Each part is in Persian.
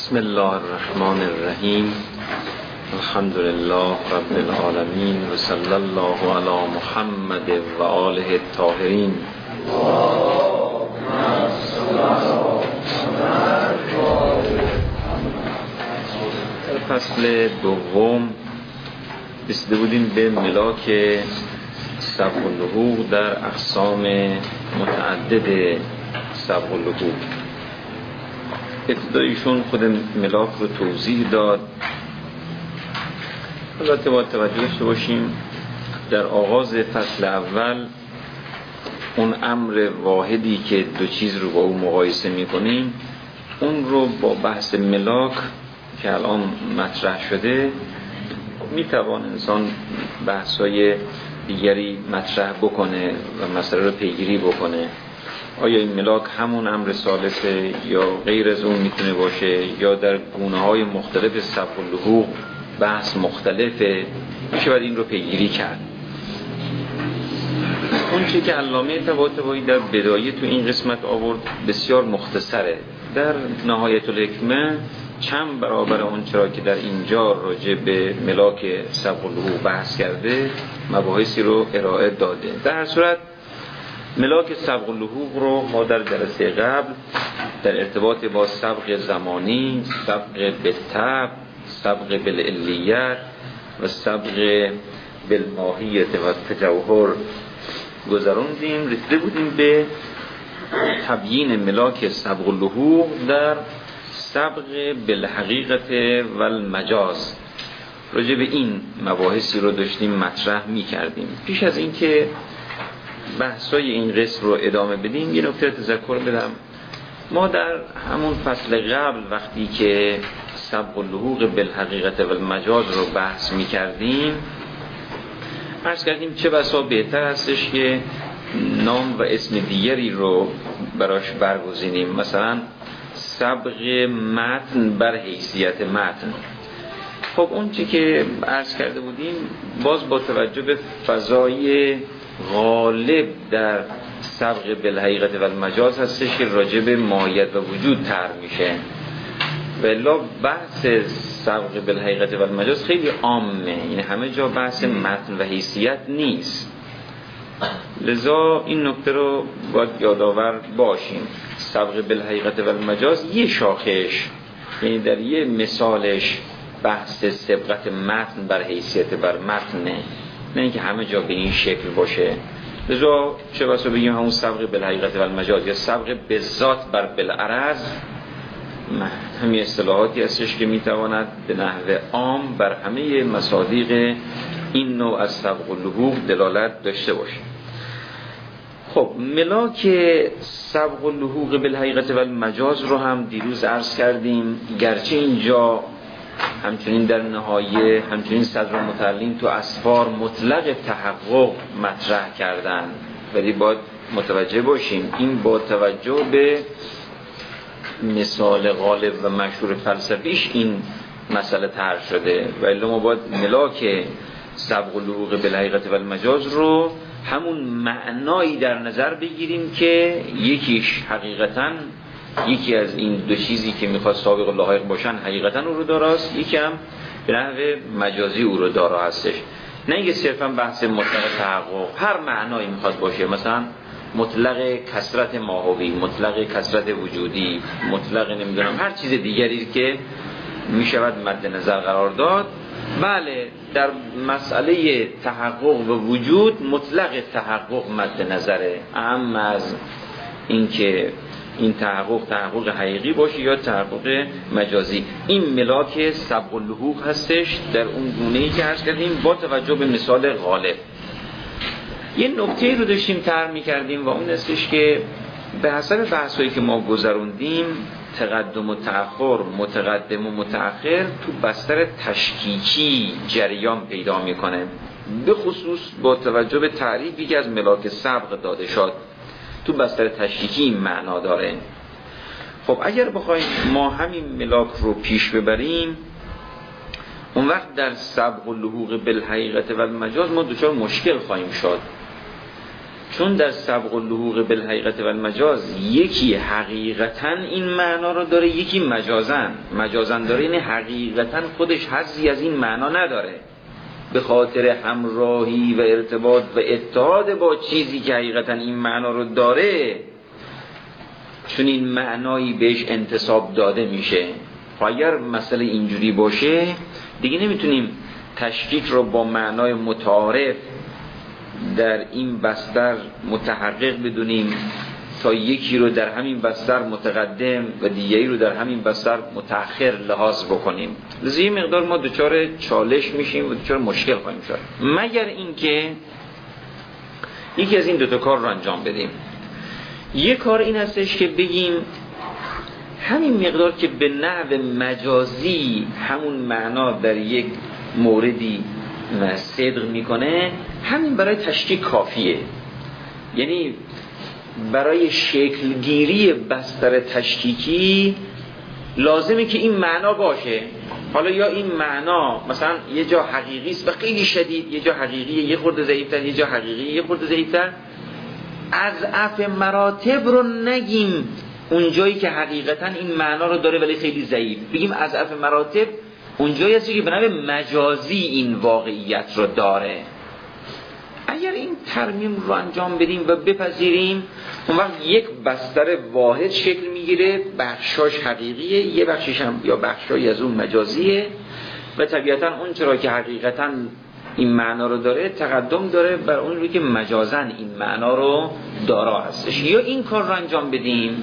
بسم الله الرحمن الرحیم. الحمد لله رب العالمین و صلی الله علی محمد و آله الطاهرین. در فصل دوم رسیده بودیم به ملاک سبق اللحوق در اقسام متعدد سبق اللحوق. ابتدایشون خود ملاک رو توضیح داد. البته باید توجه داشته باشیم در آغاز فصل اول اون امر واحدی که دو چیز رو با اون مقایسه می‌کنیم، اون رو با بحث ملاک که الان مطرح شده میتوان انسان بحث‌های دیگری مطرح بکنه و مسئله رو پیگیری بکنه. آیا این ملاک همون امر ثالثه یا غیر از اون میتونه باشه، یا در گونه‌های مختلف سبق اللحوق بحث مختلفه، میشه باید این رو پیگیری کرد. اون چی که علامه طباطبایی در بدایه تو این قسمت آورد بسیار مختصره. در نهایت الحکمه چند برابر اون چرا که در اینجا راجع به ملاک سبق اللحوق بحث کرده مباحثی رو ارائه داده. در هر صورت ملاک سبق اللحوق رو ما در جلسه قبل در ارتباط با سبق زمانی، سبق بالطبع، سبق بالعلیت و سبق بالماهیت و تجوهر گذراندیم. رسیده بودیم به تبیین ملاک سبق اللحوق در سبق بالحقیقت و المجاز. راجع به این مباحثی رو داشتیم مطرح می کردیم. پیش از اینکه بحثای این قسم رو ادامه بدیم یه نکته تذکر بدم. ما در همون فصل قبل وقتی که سبق اللحوق بالحقیقت و المجاز رو بحث می کردیم عرض کردیم چه بسا بهتر هستش که نام و اسم دیگری رو براش برگزینیم، مثلا سبق متن بر حیثیت متن. خب اون چی که عرض کرده بودیم باز با توجه به فضای غالب در سبق بالحقیقت و المجاز هستش که راجع به ماهیت و وجود طرح میشه، ولی بحث سبق بالحقیقت و المجاز خیلی عامه، این همه جا بحث متن و حیثیت نیست. لذا این نکته رو باید یادآور باشیم. سبق بالحقیقت و المجاز یه شاخش، یعنی در یه مثالش بحث سبقت متن بر حیثیت بر متنه، نه اینکه همه جا به این شکل باشه. لذا چه بسا بگیم همون سبق بالحقیقت و المجاز یا سبق بالذات بر بالعرض، همین اصطلاحاتی هستش که میتواند به نحو عام بر همه مصادیق این نوع از سبق اللحوق دلالت داشته باشه. خب ملاک سبق اللحوق بالحقیقت و المجاز رو هم دیروز عرض کردیم، گرچه اینجا همچنین در نهایه همچنین صدر متعلم تو اسفار مطلق تحقق مطرح کردن، ولی باید متوجه باشیم این با توجه به مثال غالب و مشهور فلسفیش این مسئله طرح شده، ولی ما باید ملاک سبق اللحوق بالحقیقت و المجاز رو همون معنایی در نظر بگیریم که یکیش حقیقتاً یکی از این دو چیزی که میخواد سابق و لاحق باشن حقیقتاً او رو داراست، یکی هم به نحو مجازی او رو دارا هستش. نه اینکه صرفاً بحث مطلق تحقق، هر معنایی میخواد باشه، مثلا مطلق کثرت ماهوی، مطلق کثرت وجودی، مطلق نمیدونم هر چیز دیگری که میشود مد نظر قرار داد. بله در مسئله تحقق و وجود مطلق تحقق مد نظره، اما از اینکه این تحقق حقیقی باشه یا تحقق مجازی. این ملاک سبق اللحوق هستش در اون گونه‌ای که عرض کردیم با توجه به مثال غالب. یه نکته رو داشتیم طرح می‌کردیم و اون هستش که به حسب بحثایی که ما گذروندیم تقدم و تأخر، متقدم و متأخر تو بستر تشکیکی جریان پیدا می‌کنه، به خصوص با توجه به تعریفی که از ملاک سبق داده شد تو بستر تشکیکی این معنا داره. خب اگر بخوایم ما همین ملاک رو پیش ببریم اون وقت در سبق اللحوق بالحقیقت و المجاز ما دچار مشکل خواهیم شد. چون در سبق اللحوق بالحقیقت و المجاز یکی حقیقتا این معنا رو داره، یکی مجازن داره، یعنی حقیقتا خودش حظی از این معنا نداره، به خاطر همراهی و ارتباط و اتحاد با چیزی که حقیقتا این معنا رو داره، چون این معنایی بهش انتساب داده میشه. اگر مسئله اینجوری باشه دیگه نمیتونیم تشکیک رو با معنای متعارف در این بستر متحقق بدونیم تا یکی رو در همین بستر متقدم و دیگری رو در همین بستر متأخر لحاظ بکنیم. لذا یه مقدار ما دچار چالش میشیم و دچار مشکل خواهیم شد، مگر اینکه یکی از این دوتا کار رو انجام بدیم. یه کار این هستش که بگیم همین مقدار که به نحو مجازی همون معنا در یک موردی صدق میکنه، همین برای تشکیک کافیه. یعنی برای شکلگیری بستر تشکیکی لازمه که این معنا باشه. حالا یا این معنا مثلا یه جا حقیقی است و خیلی شدید، یه جا حقیقیه یه خورده ضعیف‌تر، یه جا حقیقیه یه خورده ضعیف‌تر. اضعاف مراتب رو نگیم اون جایی که حقیقتا این معنا رو داره ولی خیلی ضعیف، بگیم اضعاف مراتب اون جایی هستی که به نحو مجازی این واقعیت رو داره. اگر این ترمیم رو انجام بدیم و بپذیریم، اون وقت یک بستر واحد شکل میگیره، بخشاش حقیقیه، یه بخشش هم یا بخشای از اون مجازیه و طبیعتا اون چرا که حقیقتا این معنا رو داره تقدم داره بر اون رو که مجازن این معنا رو دارا هستش. یا این کار رو انجام بدیم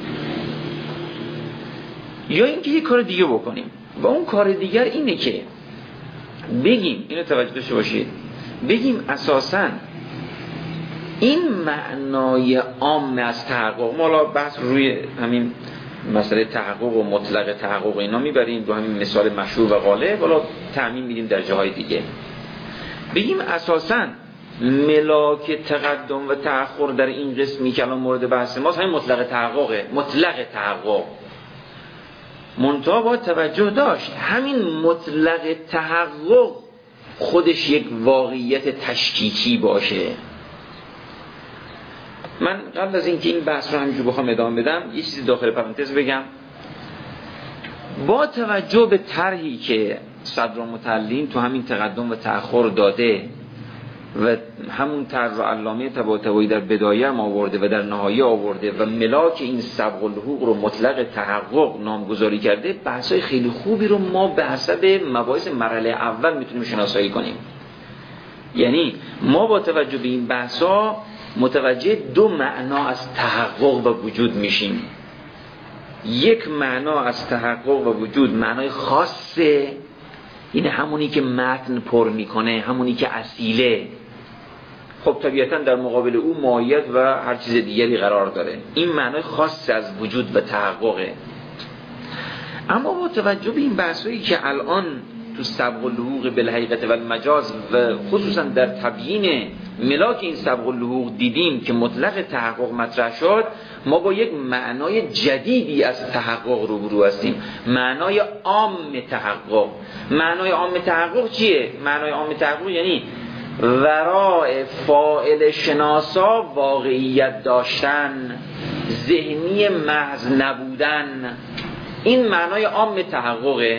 یا اینکه یک کار دیگه بکنیم. و اون کار دیگر اینه که بگیم، اینو توجه داشته باشید، بگیم اساساً این معنای عام از تحقق، ما حالا بحث روی همین مسئله تحقق و مطلق تحقق اینا میبریم، دو همین مثال مشهور و غالب، حالا تعمیم میدیم در جاهای دیگه. بگیم اساساً ملاک تقدم و تأخر در این قسمی که الان مورد بحث ماست همین مطلق تحققه، مطلق تحقق. منتها باید توجه داشت همین مطلق تحقق خودش یک واقعیت تشکیکی باشه. من قبل از اینکه این بحث رو همینجور بخوام ادامه بدم یه چیزی داخل پرانتز بگم. با توجه به طرحی که صدرالمتعلین تو همین تقدم و تأخر داده و همون طرح رو علامه طباطبایی در بدایه هم آورده و در نهایه آورده و ملاک این سبق الحقوق رو مطلق تحقق نامگذاری کرده، بحثای خیلی خوبی رو ما به حسب مباحث مرحله اول میتونیم شناسایی کنیم. یعنی ما با توجه به این بحثا متوجه دو معنا از تحقق و وجود میشیم. یک معنا از تحقق و وجود معنای خاصه، این همونی که متن پر میکنه، همونی که اصیله. خب طبیعتا در مقابل او ماهیت و هر چیز دیگری قرار داره. این معنای خاص از وجود و تحققه. اما با توجه به این بحثایی که الان تو سبق اللحوق بالحقیقت و المجاز و خصوصا در تبیین ملاک این سبق اللحوق دیدیم که مطلق تحقق مطرح شد، ما با یک معنای جدیدی از تحقق روبرو هستیم، معنای عام تحقق. معنای عام تحقق چیه؟ معنای عام تحقق یعنی ورای فاعل شناسا واقعیت داشتن، ذهنی محض نبودن. این معنای عام تحققه.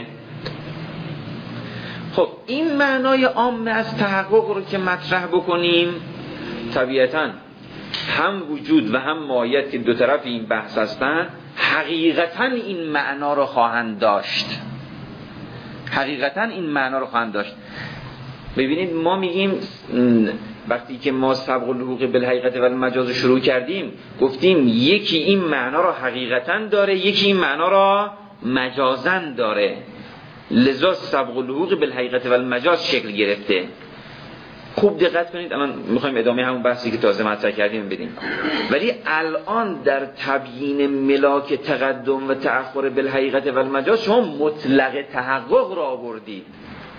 خب این معنای عام از تحقق رو که مطرح بکنیم، طبیعتاً هم وجود و هم ماهیت که دو طرف این بحث هستن حقیقتاً این معنا رو خواهند داشت. حقیقتاً این معنا رو خواهند داشت. ببینید ما میگیم وقتی که ما سبق اللحوق بالحقیقت و المجاز شروع کردیم گفتیم یکی این معنا رو حقیقتاً داره، یکی این معنا رو مجازاً داره. لذا سبق اللحوق بالحقیقت و المجاز شکل گرفته. خوب دقت کنید، الان میخوایم ادامه همون بحثی که تازه مطرح کردیم بدیم. ولی الان در تبیین ملاک تقدم و تأخر بالحقیقت و المجاز شما مطلق تحقق را آوردید.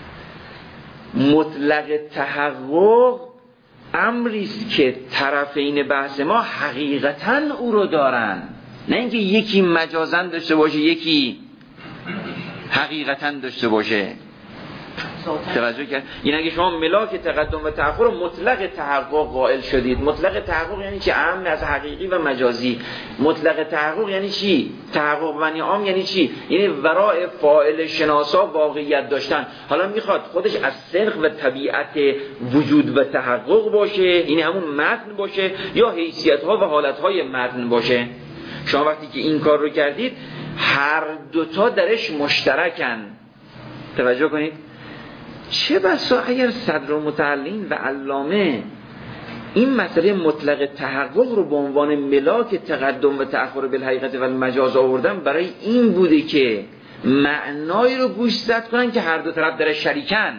مطلق تحقق امریست که طرفین بحث ما حقیقتاً او رو دارن، نه اینکه یکی مجازاً داشته باشه یکی حقیقتاً داشته باشه. توجه کرد؟ این اگه شما ملاک تقدم و تأخر رو مطلق تحقق قائل شدید. مطلق تحقق یعنی چی؟ اعم از حقیقی و مجازی. مطلق تحقق یعنی چی؟ تحقق معنی عام یعنی چی؟ یعنی ورای فاعل شناسا واقعیت داشتن. حالا میخواد خودش از سنخ و طبیعت وجود و تحقق باشه، این همون متن باشه، یا حیثیت ها و حالت های متن باشه. شما وقتی که این کار رو کردید هر دوتا درش مشترکن. توجه کنید. چه بسا اگر صدرالمتعلین و علامه این مسئله مطلق تحقق رو به عنوان ملاک تقدم و تأخر بالحقیقت و المجاز آوردن، برای این بوده که معنایی رو گوشزد کنن که هر دو طرف درش شریکن.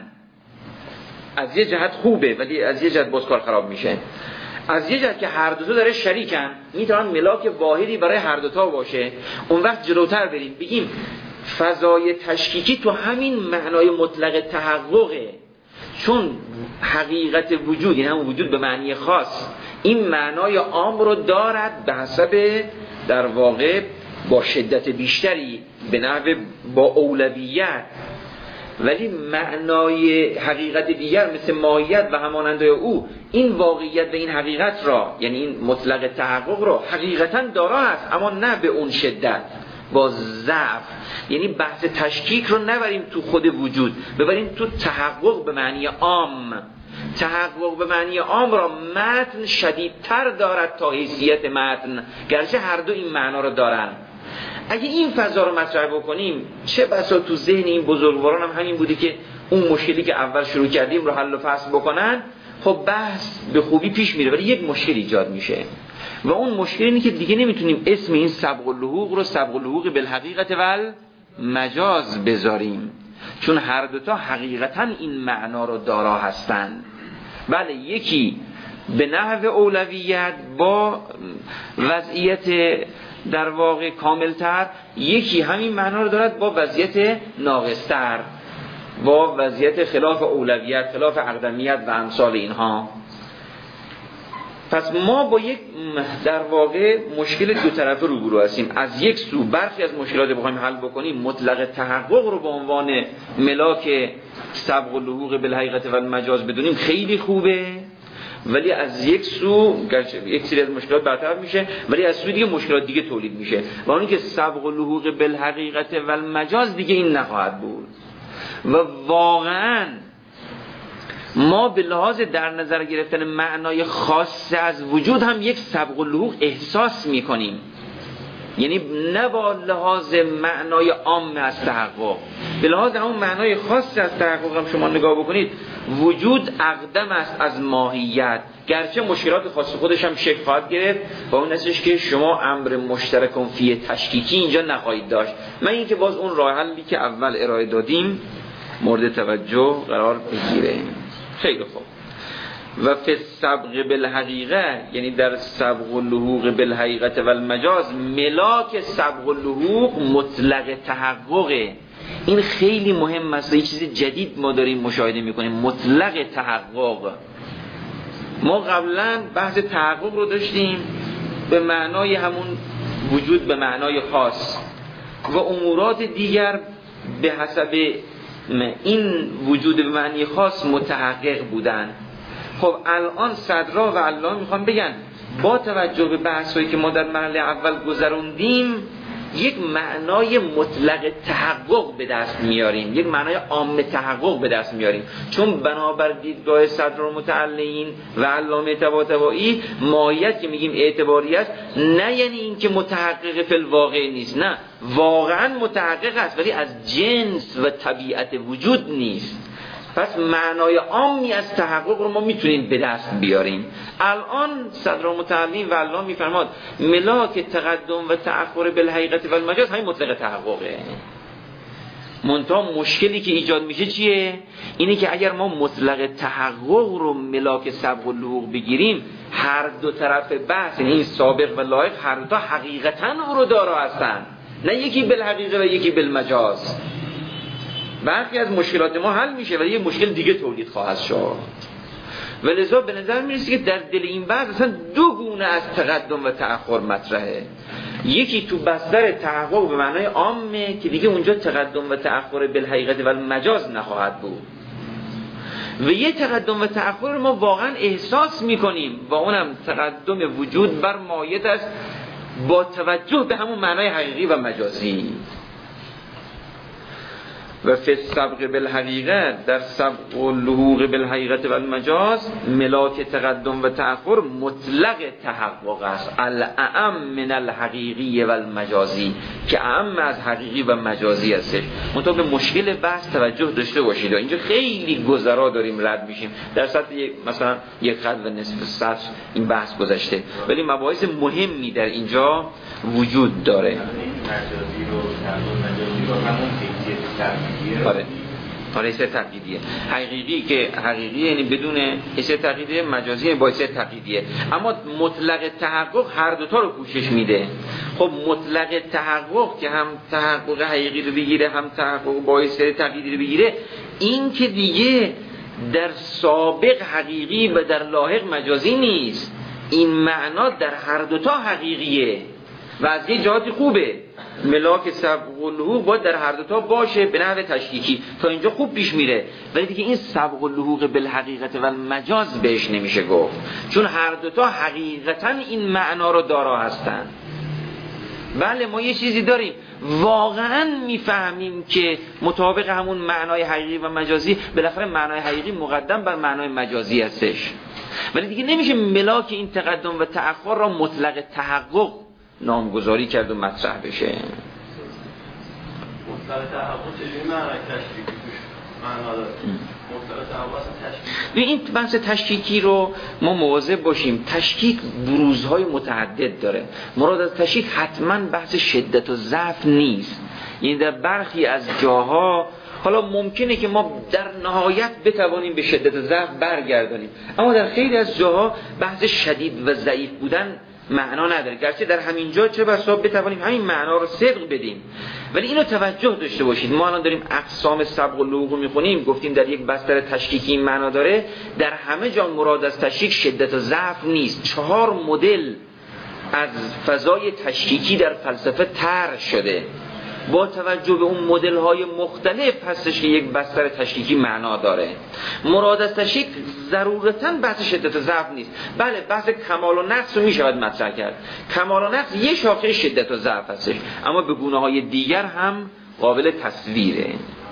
از یه جهت خوبه ولی از یه جهت باز کار خراب میشه. از یه جهت که هر دو تا درش شریکن میتونن ملاک واحدی برای هر دو تا باشه. اون وقت جلوتر بریم بگیم فضای تشکیکی تو همین معنای مطلق تحققه، چون حقیقت وجود، یعنی همون وجود به معنی خاص، این معنای عام رو دارد به حسب در واقع با شدت بیشتری به نحو با اولویت، ولی معنای حقیقت دیگر مثل ماهیت و هماننده او این واقعیت و این حقیقت را، یعنی این مطلق تحقق را حقیقتا دارا است، اما نه به اون شدت، با ضعف. یعنی بحث تشکیک رو نبریم تو خود وجود، ببریم تو تحقق به معنی عام. تحقق به معنی عام را متن شدیدتر دارد تا حیثیت متن، گرچه هر دو این معنا رو دارن. اگه این فضا رو مطرح بکنیم، چه بسا تو ذهن این بزرگواران هم همین بوده که اون مشکلی که اول شروع کردیم رو حل و فصل بکنن، خب بحث به خوبی پیش میره، ولی یک مشکل ایجاد میشه و اون مشکل اینه که دیگه نمیتونیم اسم این سبق اللحوق رو سبق اللحوق بالحقیقت و المجاز بذاریم، چون هر دوتا حقیقتا این معنا رو دارا هستن. بله، یکی به نحو اولویت با وضعیت در واقع کاملتر، یکی همین معنا رو دارد با وضعیت ناقصتر، با وضعیت خلاف اولویت، خلاف اقدمیت و امثال اینها. پس ما با یک در واقع مشکل دو طرفه روبرو هستیم. از یک سو برخی از مشکلات بخوایم حل بکنیم، مطلق تحقق رو به عنوان ملاک سبق اللحوق بالحقیقت و المجاز بدونیم، خیلی خوبه، ولی از یک سو یک سری از مشکلات برطرف میشه، ولی از سوی دیگه مشکلات دیگه تولید میشه و اون که سبق اللحوق بالحقیقت و المجاز دیگه این نخواهد بود. و واقعاً ما به لحاظ در نظر گرفتن معنای خاص از وجود هم یک سبق اللحوق احساس میکنیم، یعنی نه با لحاظ معنای عام از تحقق، به لحاظ همون معنای خاص از تحقق هم شما نگاه بکنید، وجود اقدم است از ماهیت، گرچه مشکلات خاص خودش هم شکل خواهد گرفت و اون نتیجهش که شما امر مشترک فی تشکیکی اینجا نخواهید داشت. من این که باز اون راه حلی که اول ارائه دادیم مورد توجه قرار بگیره. خیلی خوب. و فی السبق بالحقیقه، یعنی در سبق اللحوق بالحقیقت و المجاز، ملاک سبق اللحوق مطلق تحققه. این خیلی مهم است، یه چیز جدید ما داریم مشاهده میکنیم، مطلق تحقق. ما قبلا بحث تحقق رو داشتیم به معنای همون وجود به معنای خاص و امورات دیگر به حسب این وجود به معنی خاص متحقق بودن. خب الان صدرا و علامه میخوام بگن با توجه به بحثایی که ما در مرحله اول گذروندیم، یک معنای مطلق تحقق به دست میاریم، یک معنای عام تحقق به دست میاریم، چون بنابر دیدگاه صدرالمتعلین و علامه طباطبایی ماهیت که میگیم اعتباری است، نه یعنی این که متحقق فی الواقع نیست، نه، واقعا متحقق است ولی از جنس و طبیعت وجود نیست. پس معنای عامی از تحقق رو ما میتونیم به دست بیاریم. الان صدرالمتعلین و علامه میفرماد ملاک تقدم و تأخر بالحقیقت و المجاز همین مطلق تحققه. منتها مشکلی که ایجاد میشه چیه؟ اینه که اگر ما مطلق تحقق رو ملاک سبق اللحوق بگیریم، هر دو طرف بحث، این سابق و لاحق، هر دو تا حقیقتا او رو دارا هستن، نه یکی بالحقیقه و یکی بالمجاز. برخی از مشکلات ما حل میشه ولی یه مشکل دیگه تولید خواهد شد. ولذا به نظر میرسه که در دل این بحث اصلا دو گونه از تقدم و تأخر مطرحه. یکی تو بستر تحقق به معنای عامه که دیگه اونجا تقدم و تأخر بالحقیقت و المجاز نخواهد بود، و یه تقدم و تأخر ما واقعا احساس میکنیم و اونم تقدم وجود بر مایت است با توجه به همون معنای حقیقی و مجازی. و فی السبق بالحقیقه، در سبق و لحوق بالحقیقت و المجاز، ملاک تقدم و تأخر مطلق تحقق است، الاعم من الحقیقی و المجازی، که اعم از حقیقی و مجازی هستش. منتها به مشکل بحث توجه داشته باشید، اینجا خیلی گذرا داریم رد میشیم، در سطح مثلا یک خط و نصف سطح این بحث گذشته، ولی مباحث مهمی در اینجا وجود داره. مجازی رو مجازی رو همون آره حیثیت تقییدیه. حقیقی که حقیقی یعنی بدون حیثیت تقییدیه، مجازی با حیثیت تقییدیه. اما مطلق تحقق هر دوتا رو پوشش میده. خب مطلق تحقق که هم تحقق حقیقی رو بگیره هم تحقق با حیثیت تقییدی رو بگیره، این که دیگه در سابق حقیقی و در لاحق مجازی نیست، این معنا در هر دوتا حقیقیه و از یه جهاتی خوبه. ملاک سبق و لحوق باید در هر دوتا باشه به نحو تشکیکی، تا اینجا خوب پیش میره. ولی دیگه این سبق و لحوق بالحقیقت و المجاز بهش نمیشه گفت، چون هر دوتا حقیقتا این معنا رو دارا هستن. بله ما یه چیزی داریم واقعا میفهمیم که مطابق همون معنای حقیقی و مجازی، بالاخره معنای حقیقی مقدم بر معنای مجازی هستش، ولی دیگه نمیشه ملاک این تقدم و تأخر را مطلق تحقق نامگذاری کرد و مطرح بشه. مطلق تحقق چجوری معنای تشکیکی توش معنا داره؟ مطلق تحقق اصلا تشکیکی، این بحث تشکیکی رو ما مواظب باشیم. تشکیک بروزهای متعدد داره. مراد از تشکیک حتما بحث شدت و ضعف نیست، یعنی در برخی از جاها حالا ممکنه که ما در نهایت بتوانیم به شدت و ضعف برگردانیم، اما در خیلی از جاها بحث شدید و ضعیف بودن معنا نداره، گرچه در همین جا چه بسا بتوانیم همین معنا رو صدق بدیم. ولی اینو توجه داشته باشید، ما الان داریم اقسام سبق و لحوق میخونیم، گفتیم در یک بستر تشکیکی این معنا داره، در همه جا مراد از تشکیک شدت و ضعف نیست. 4 مدل از فضای تشکیکی در فلسفه طرح شده، با توجه به اون مدل‌های مختلف هستش که یک بستر تشکیکی معنا داره. مراد از تشکیک ضرورتاً بحث شدت و ضعف نیست. بله بحث کمال و نقص رو میشود مطرح کرد، کمال و نقص یه شاخه شدت و ضعف هستش، اما به گونه‌های دیگر هم قابل تصویره.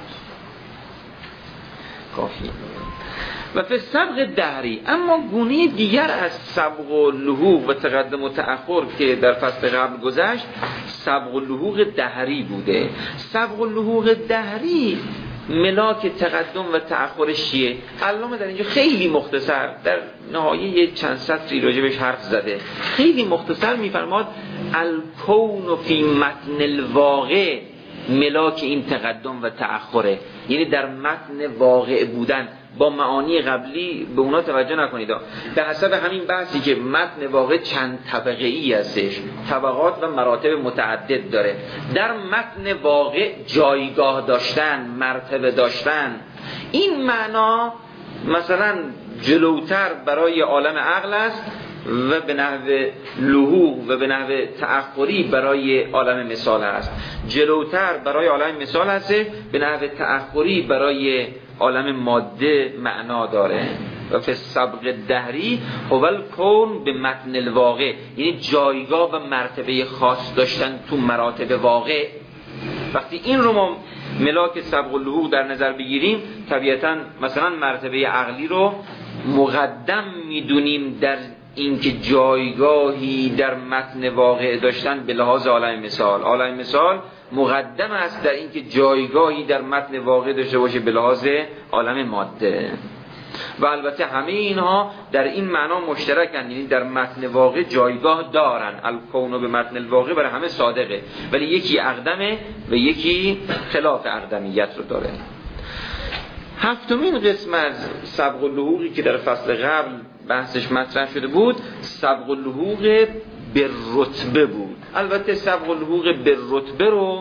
کافی. و فی سبق دهری، اما گونه دیگر از سبق و لحوق و تقدم و تأخر که در فصل قبل گذشت، سبق و لحوق دهری بوده. سبق و لحوق دهری ملاک تقدم و تأخرش چیه؟ علامه در اینجا خیلی مختصر در نهایه چند سطری راجبش حرف زده، خیلی مختصر میفرماد الکون فی متن الواقع ملاک این تقدم و تأخره، یعنی در متن واقع بودن. با معانی قبلی به اونا توجه نکنید، به حسب همین بحثی که متن واقع چند طبقه ای هستش، طبقات و مراتب متعدد داره. در متن واقع جایگاه داشتن، مرتبه داشتن، این معنا مثلا جلوتر برای عالم عقل است و به نحو لحوق و به نحو تأخری برای عالم مثال است. جلوتر برای عالم مثال است، به نحو تأخری برای عالم ماده معنا داره. و فی سبق دهری هو الکون به متن الواقع، یعنی جایگاه و مرتبه خاص داشتن تو مراتب واقع. وقتی این رو ما ملاک سبق و لحوق در نظر بگیریم، طبیعتاً مثلا مرتبه عقلی رو مقدم میدونیم در اینکه جایگاهی در متن واقع داشتن به لحاظ عالم مثال. عالم مثال مقدم است در اینکه جایگاهی در متن واقع داشته باشه به لحاظ عالم ماده. و البته همه اینها در این معنا مشترکن، یعنی در متن واقع جایگاه دارن. الکون به متن الواقع برای همه صادقه، ولی یکی اقدمه و یکی خلاف اقدمیت رو داره. هفتمین قسم از سبق و لحوقی که در فصل قبل بحثش مطرح شده بود، سبق و لحوق به رتبه بود. البته سبق و لحوق به رتبه رو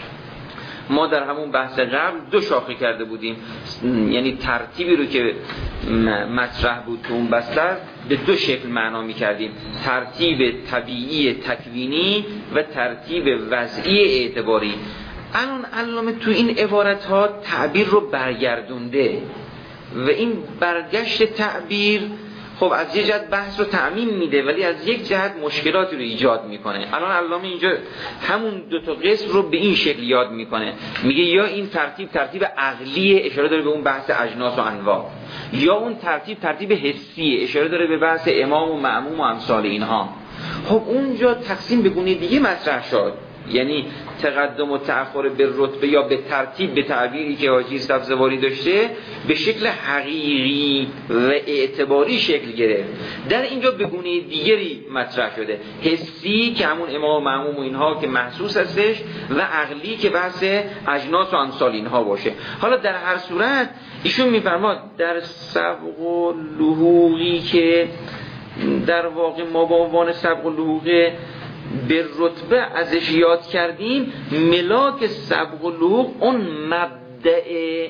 ما در همون بحث قبل 2 شاخه کرده بودیم، یعنی ترتیبی رو که مطرح بود تو اون بستر به 2 شکل معنا می‌کردیم: ترتیب طبیعی تکوینی و ترتیب وضعی اعتباری. الان علامه تو این عبارت‌ها تعبیر رو برگردونده، و این برگشت تعبیر خب از یه جهت بحث رو تعمیم میده ولی از یک جهت مشکلاتی رو ایجاد میکنه. الان علامه اینجا همون دو تا قسم رو به این شکل یاد میکنه، میگه یا این ترتیب عقلی، اشاره داره به اون بحث اجناس و انواع، یا اون ترتیب حسی، اشاره داره به بحث امام و مأموم و امثال اینها. خب اونجا تقسیم به گونه دیگه مطرح شد، یعنی تقدم و تأخر به رتبه یا به ترتیب به تعبیری که حاجی سبزواری داشته به شکل حقیقی و اعتباری شکل گرفت. در اینجا به گونه دیگری مطرح شده، حسی که همون امام و مأموم و اینها که محسوس هستش و عقلی که بحث اجناس و امثال اینها باشه. حالا در هر صورت ایشون میفرماد در سبق و لحوقی که در واقع ما با عنوان سبق و لحوق به رتبه ازش یاد کردیم، ملاک سبق و لحوق اون مبدأ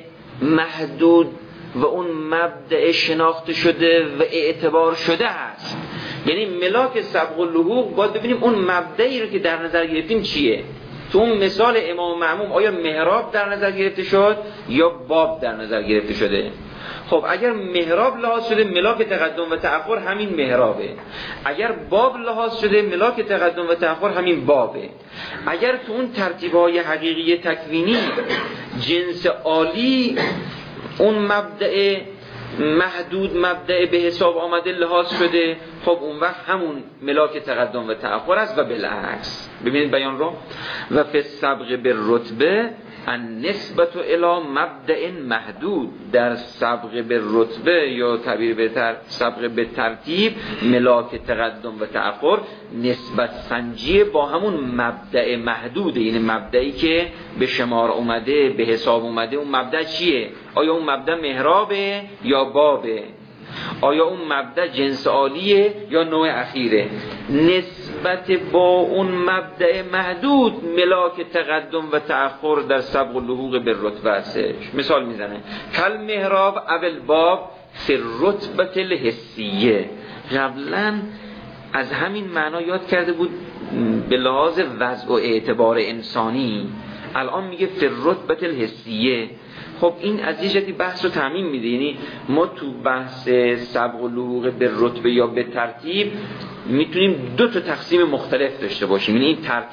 محدود و اون مبدأ شناخته شده و اعتبار شده هست. یعنی ملاک سبق و لحوق باید ببینیم اون مبدأی رو که در نظر گرفتیم چیه. تو اون مثال امام معموم آیا محراب در نظر گرفته شد یا باب در نظر گرفته شده؟ خب اگر محراب لحاظ شده ملاک تقدم و تأخر همین محرابه، اگر باب لحاظ شده ملاک تقدم و تأخر همین بابه. اگر تو اون ترتیب‌های حقیقی تکوینی جنس عالی اون مبدأ محدود مبدأ به حساب آمده لحاظ شده، خب اون وقت همون ملاک تقدم و تأخر است و بالعکس. ببینید بیان رو، و فی السبق بالرتبه ان نسبت الی مبدأ محدود، در سبق به رتبه یا تعبیر بهتر سبق به ترتیب ملاک تقدم و تأخر نسبت سنجی با همون مبدأ محدوده. یعنی مبدئی که به شمار اومده به حساب اومده، اون مبدأ چیه؟ آیا اون مبدأ محرابه یا بابه؟ آیا اون مبدأ جنس عالیه یا نوع اخیره؟ نسبت با اون مبدأ محدود ملاک تقدم و تأخر در سبق و لحوق به رتبه هستش. مثال میزنه کل محراب اول باب فی رتبه الحسیه. قبلا از همین معنا یاد کرده بود به لحاظ وضع و اعتبار انسانی، الان میگه فی رتبه الحسیه. خب این از یه جدی بحث رو تعمیم میده. یعنی ما تو بحث سبق و لحوق به رتبه یا به ترتیب میتونیم دو تا تقسیم مختلف داشته باشیم. یعنی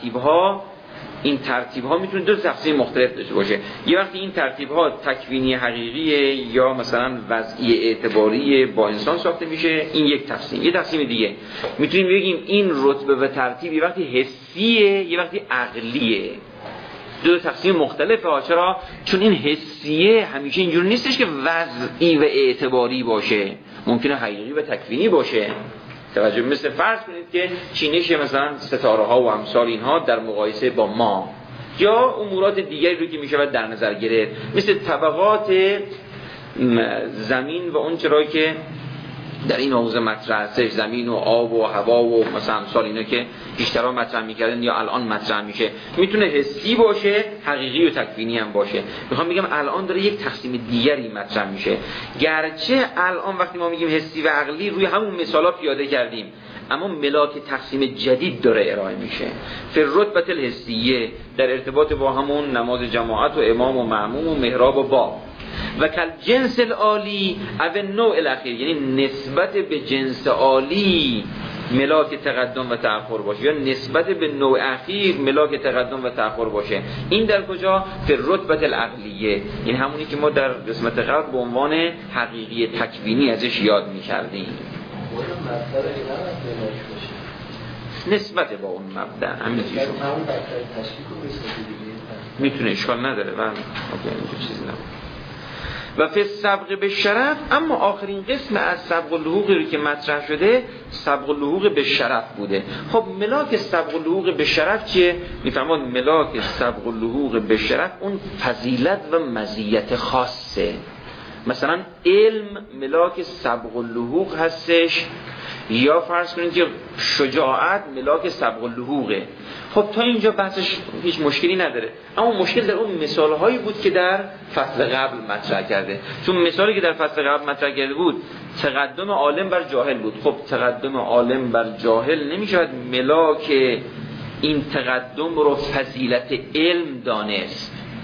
این ترتیب ها میتونه دو تا تقسیم مختلف داشته باشه. یه وقتی این ترتیب ها تکوینی حقیقیه یا مثلا وضعی اعتباری با انسان ساخته میشه، این یک تقسیم. یه تقسیم دیگه میتونیم بگیم این رتبه و ترتیب یه وقتی حسیه یه وقتی عقلیه. دو تقسیم مختلفه ها. چرا؟ چون این حسیه همیشه اینجور نیستش که وضعی و اعتباری باشه، ممکنه حقیقی و تکوینی باشه. توجه، مثل فرض کنید که چینش مثلا ستاره ها و امثال اینها در مقایسه با ما، یا امورات دیگری رو که میشه در نظر گرفت، مثل طبقات زمین و اون چرایی که در این حوزه مطرح هستش، زمین و آب و هوا و مثلا امثال اینا که بیشترها مطرح میکردن یا الان مطرح میشه، میتونه حسی باشه حقیقی و تکوینی هم باشه. میخوام بگم الان داره یک تقسیم دیگری مطرح میشه، گرچه الان وقتی ما میگیم حسی و عقلی روی همون مثالا پیاده کردیم، اما ملاک تقسیم جدید داره ارائه میشه. فی رتبه الحسیه در ارتباط با همون نماز جماعت و امام و مأموم و محراب و باب. و کل جنس العالی او نوع الاخیر، یعنی نسبت به جنس عالی ملاک تقدم و تأخر باشه یا نسبت به نوع اخیر ملاک تقدم و تأخر باشه. این در کجا؟ فی رتبه العقلیه، این همونی که ما در قسمت قبل به عنوان حقیقی تکوینی ازش یاد می‌کردیم. نسبت با اون مبدأ همین میتونه اشکال نداره و چیزی نبود. و فی السبق به شرف، اما آخرین قسم از سبق و لحوقی که مطرح شده سبق و لحوق به شرف بوده. خب ملاک سبق و لحوق به شرف چیه؟ میفهمون ملاک سبق و لحوق به شرف اون فضیلت و مزیت خاصه. مثلا علم ملاک سبق و لحوق هستش، یا فرض کنید که شجاعت ملاک سبق و لحوقه. خب تا اینجا بحثش هیچ مشکلی نداره، اما مشکل در اون مثالهایی بود که در فصل قبل مطرح کرده. چون مثالی که در فصل قبل مطرح کرده بود تقدم عالم بر جاهل بود. خب تقدم عالم بر جاهل نمیشود ملاک این تقدم رو فضیلت علم دانست.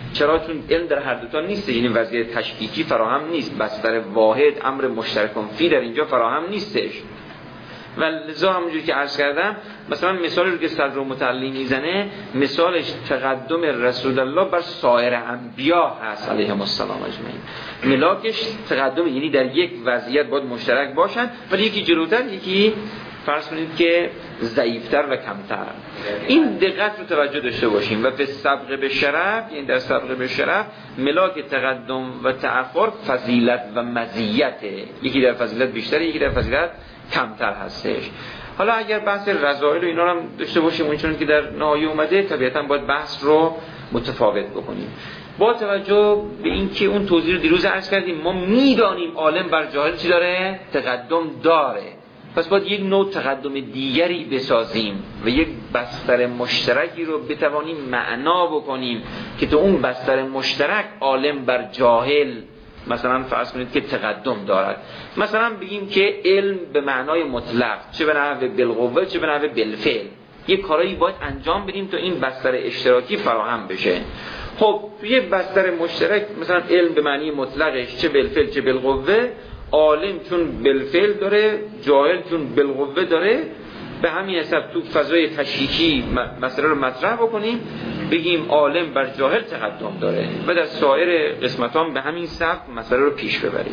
چرا؟ چون علم در هر دوتا نیست، یعنی وضعیت تشکیکی فراهم نیست، بستر واحد امر مشترکون فی در اینجا فراهم نیستش. و لذا همونجوری که عرض کردم مثلا مثالی رو که صدر متعلی میزنه مثالش تقدم رسول الله بر سایر انبیا هست علیهم السلام اجمعین. ملاکش تقدم، یعنی در یک وضعیت باید مشترک باشن ولی یکی جلوتر یکی فرض کنید که ضعیفتر و کمتر. این دقت رو توجه داشته باشیم. و به سبق به شرف، یعنی در سبق به شرف ملاک تقدم و تأخر فضیلت و مزیته، یکی در فضیلت بیشتر یکی در فضیلت کمتر هستش. حالا اگر بحث رذائل و اینا رو هم داشته باشیم اونچنان که در نهایه اومده طبیعتاً باید بحث رو متفاوت بکنیم با توجه به اینکه اون توضیح رو دیروز عرض کردیم. ما میدانیم عالم بر جاهل چی داره؟ تقدم داره. پس باید یک نوع تقدم دیگری بسازیم و یک بستر مشترکی رو بتوانیم معنا بکنیم که تو اون بستر مشترک عالم بر جاهل مثلا فرض کنید که تقدم دارد. مثلا بگیم که علم به معنای مطلق، چه به نحو بالقوه چه به نحو بالفعل، یک کارایی باید انجام بدیم تا این بستر اشتراکی فراهم بشه. خب توی بستر مشترک مثلا علم به معنی مطلقش چه بالفعل چه بالقوه، عالم چون بالفعل داره جاهل چون بالقوه داره، به همین حساب تو فضای تشکیکی مسئله رو مطرح بکنیم بگیم عالم بر جاهل تقدم داره و در سایر قسمتان به همین سبک مسئله رو پیش ببریم.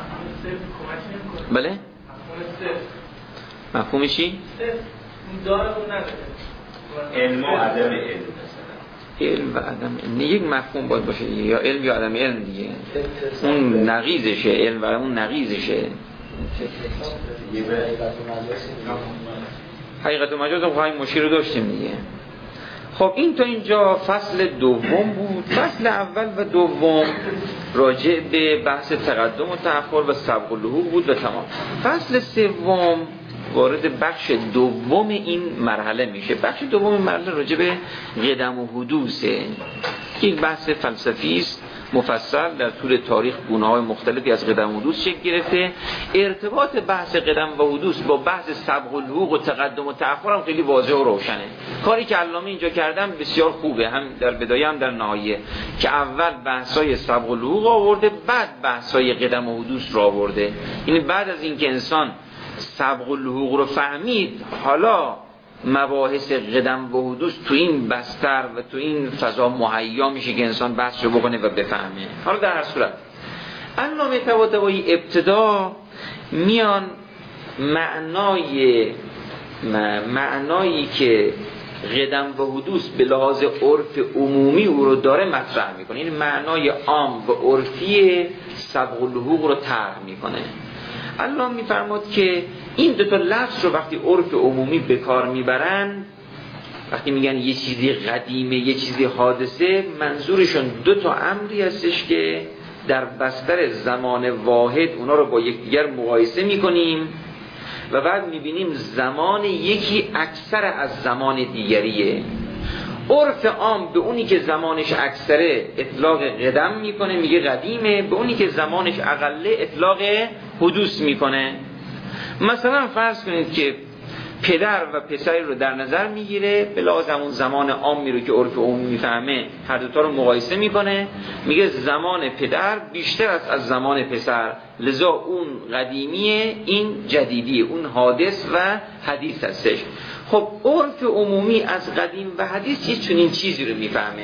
بله؟ مفهومش چی؟ علم و عدم علم و عدم علم یک مفهوم باید باشه، یا علم یا عدم علم دیگه. اون نقیضشه، علم و اون نقیضشه. حقیقت و مجاز هم خواهیم مشیر رو داشتیم دیگه. خب این تا اینجا فصل دوم بود. فصل اول و دوم راجع به بحث تقدم و تأخر و سبق اللحوق بود و تمام. فصل سوم وارد بخش دوم این مرحله میشه. بخش دوم مرحله راجع به قدم و حدوثه که یک بحث فلسفی است مفصل در طول تاریخ گونه‌های مختلفی از قدم و حدوث شکل گرفته. ارتباط بحث قدم و حدوث با بحث سبق اللحوق و تقدم و تأخر هم خیلی واضح و روشنه. کاری که علامه اینجا کردن بسیار خوبه، هم در بدایه هم در نهایه، که اول بحث‌های سبق اللحوق آورده بعد بحث‌های قدم و حدوث رو آورده. یعنی بعد از اینکه انسان سبق اللحوق رو فهمید حالا مباحث قدم و حدوث تو این بستر و تو این فضا مهیا میشه که انسان بحث رو بکنه و بفهمه. حالا در هر صورت علامه طباطبایی ابتدا میان معنایی که قدم و حدوث به لحاظ عرف عمومی او رو داره مطرح میکنه، یعنی معنای عام و عرفی سبق اللحوق رو طرح میکنه. علامه میفرماد که این دو تا لفظ رو وقتی عرف عمومی به کار میبرن، وقتی میگن یه چیزی قدیمه یه چیزی حادثه، منظورشون دو تا امری هستش که در بستر زمان واحد اونا رو با یکدیگر مقایسه میکنیم و بعد میبینیم زمان یکی اکثر از زمان دیگریه. عرف عام به اونی که زمانش اکثره اطلاق قدم میکنه میگه قدیمه، به اونی که زمانش اقله اطلاق حدوث میکنه. مثلا فرض کنید که پدر و پسری رو در نظر میگیره، به لحاظ اون زمان عامی رو که عرف عمومی میفهمه هر دوتا رو مقایسه میکنه، میگه زمان پدر بیشتر است از زمان پسر، لذا اون قدیمیه این جدیدیه، اون حادث و حدیث هستش. خب عرف عمومی از قدیم و حدیث یه چنین چیزی رو میفهمه.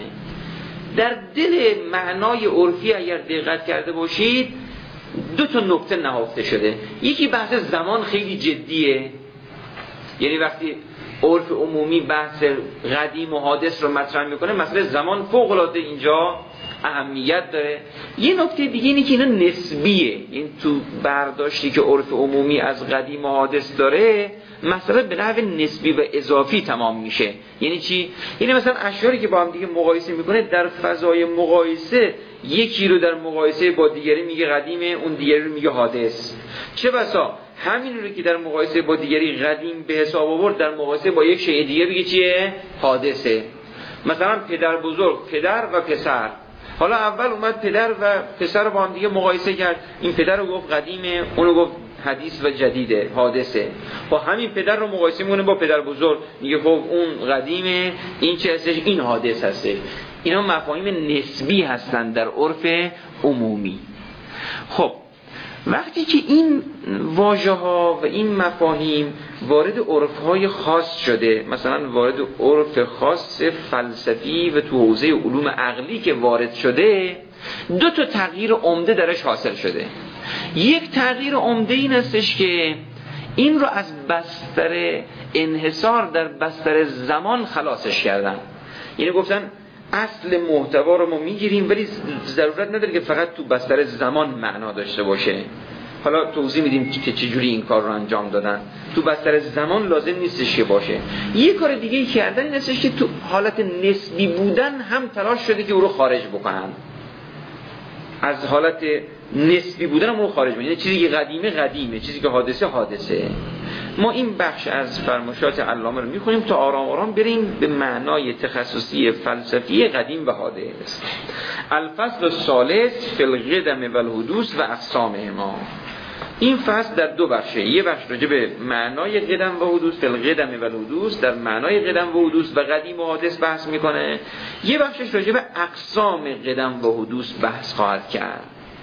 در دل معنای عرفی اگر دقت کرده باشید دو تا نکته نهفته شده. یکی بحث زمان خیلی جدیه، یعنی وقتی عرف عمومی بحث قدیم و حادث رو مطرح میکنه مسئله زمان فوق العاده اینجا اهمیت داره. یه نکته دیگه اینه که اینا نسبیه، این تو برداشتی که عرف عمومی از قدیم و حادث داره مسئله به نحو نسبی و اضافی تمام میشه. یعنی چی؟ یعنی مثلا اشیاری که با هم دیگه مقایسه میکنه در فضای مقایسه یکی رو در مقایسه با دیگری میگه قدیمه، اون دیگری رو میگه حادث. چه بسا همین رو که در مقایسه با دیگری قدیم به حساب آورد در مقایسه با یک شیء دیگه بگه چیه؟ حادثه. مثلا پدر بزرگ، پدر و پسر، حالا اول اومد پدر و پسر رو با هم دیگه مقایسه کرد، این پدر رو گفت قدیمه، اونو گفت حدیث و جدیده، حادثه. با همین پدر رو مقایسه میکنه با پدر بزرگ، میگه خب اون قدیمه، این چه هستش؟ این حادث هستش. اینا مفاهیم نسبی هستند در عرف عمومی. خب وقتی که این واژه ها و این مفاهیم وارد عرف های خاص شده، مثلا وارد عرف خاص فلسفی و تو حوزه علوم عقلی که وارد شده، دو تا تغییر عمده درش حاصل شده. یک تغییر عمده این هستش که این رو از بستر انحصار در بستر زمان خلاصش کردن. یعنی گفتن اصل محتوا رو ما میگیریم ولی ضرورت نداره که فقط تو بستر زمان معنا داشته باشه. حالا توضیح میدیم که چجوری این کار رو انجام دادن. تو بستر زمان لازم نیستش که باشه. یه کار دیگه ای کردن این هستش که تو حالت نسبی بودن هم تلاش شده که او رو خارج بکنن. از حالت نسبی بودن هم رو خارج بکنن. یعنی چیزی که قدیمه، چیزی که حادثه. ما این بخش از فرمایشات علامه رو میخونیم تا آرام آرام بریم به معنای تخصصی فلسفی قدیم و حادث. الفصل الثالث فی القدم و الحدوث و اقسامهما. این فصل در دو بخشه. یه بخش راجع به معنای قدم و حدوث، فی القدم و الحدوث، در معنای قدم و حدوث و قدیم و حادث بحث میکنه. یه بخشش راجع به اقسام قدم و حدوث بحث خواهد کرد.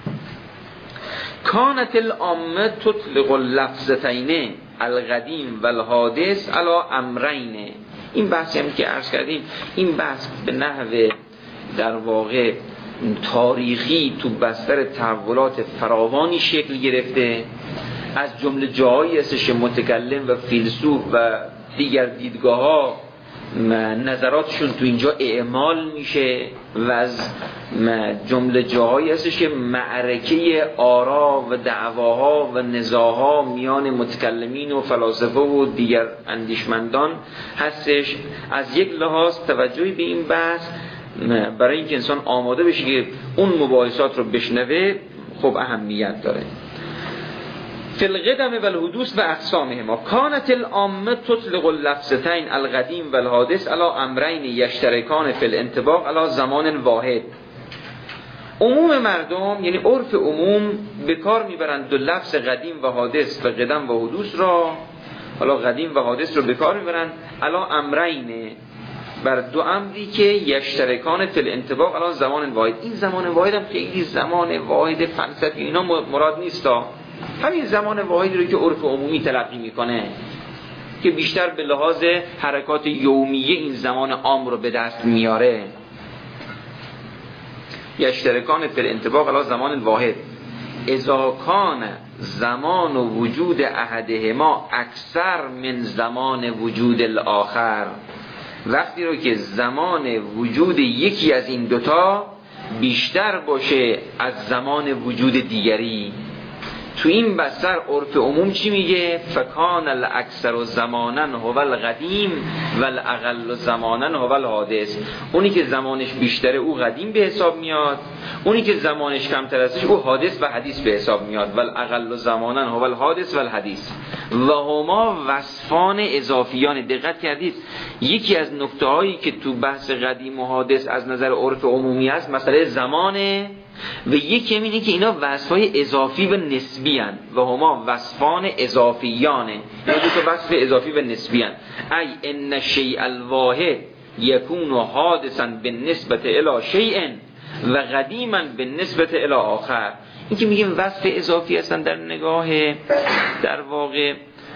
کانت العامه تطلق اللفظتین القدیم و الحادث علی امرین. این بحثی هم که عرض کردیم، این بحث به نحو در واقع تاریخی تو بستر تحولات فراوانی شکل گرفته. از جمله جاهایی هستش که متکلم و فیلسوف و دیگر دیدگاه ها نظراتشون تو اینجا اعمال میشه و از جمله جاهایی هستش که معرکه آرا و دعواها و نزاعها میان متکلمین و فلاسفه و دیگر اندیشمندان هستش. از یک لحاظ توجهی به این بحث برای اینکه انسان آماده بشه که اون مباحثات رو بشنوه خب اهمیت داره. فی القدم و الحدوث و اقسامهما. کانت العامه تطلق اللفظتین القدیم و الحادث علی امرین یشترکان فی الانطباق علی زمان واحد. عموم مردم یعنی عرف عموم به کار میبرند دو لفظ قدیم و حادث و قدم و حدوث را، حالا قدیم و حادث رو به کار میبرند علی امرین، بر دو امری که یشترکان فی الانطباق علی زمان واحد. این زمان واحد هم خیلی زمان واحد فلسفی اینا مراد نیستا، همین زمان واحدی رو که عرف عمومی تلقی میکنه که بیشتر به لحاظ حرکات یومیه این زمان عام رو به دست میاره. یشترکان فی الانطباق علی زمان واحد اذا کان زمان و وجود احدهما اکثر من زمان وجود الاخر. وقتی رو که زمان وجود یکی از این دوتا بیشتر باشه از زمان وجود دیگری. تو این بستر عرف عموم چی میگه؟ فکان الاکثر زمانا هو القدیم و الاقل زمانا هو الحادث. اونی که زمانش بیشتره او قدیم به حساب میاد، اونی که زمانش کمتر ازش او حادث و حدیث به حساب میاد. و الاقل زمانا هو الحادث و الحدیث و هما وصفان اضافیان. دقت کردید یکی از نکته هایی که تو بحث قدیم و حادث از نظر عرف عمومی هست مسئله زمانه و یکی اینه که اینا وصفای اضافی و نسبی هن و هما وصفان اضافیانه. دو تا وصف اضافی و نسبی هن. ای ان الشیء الواحد یکون حادثا بالنسبه الی شیء و قدیما بالنسبه الی آخر. این که میگیم وصف اضافی هستن در نگاه در واقع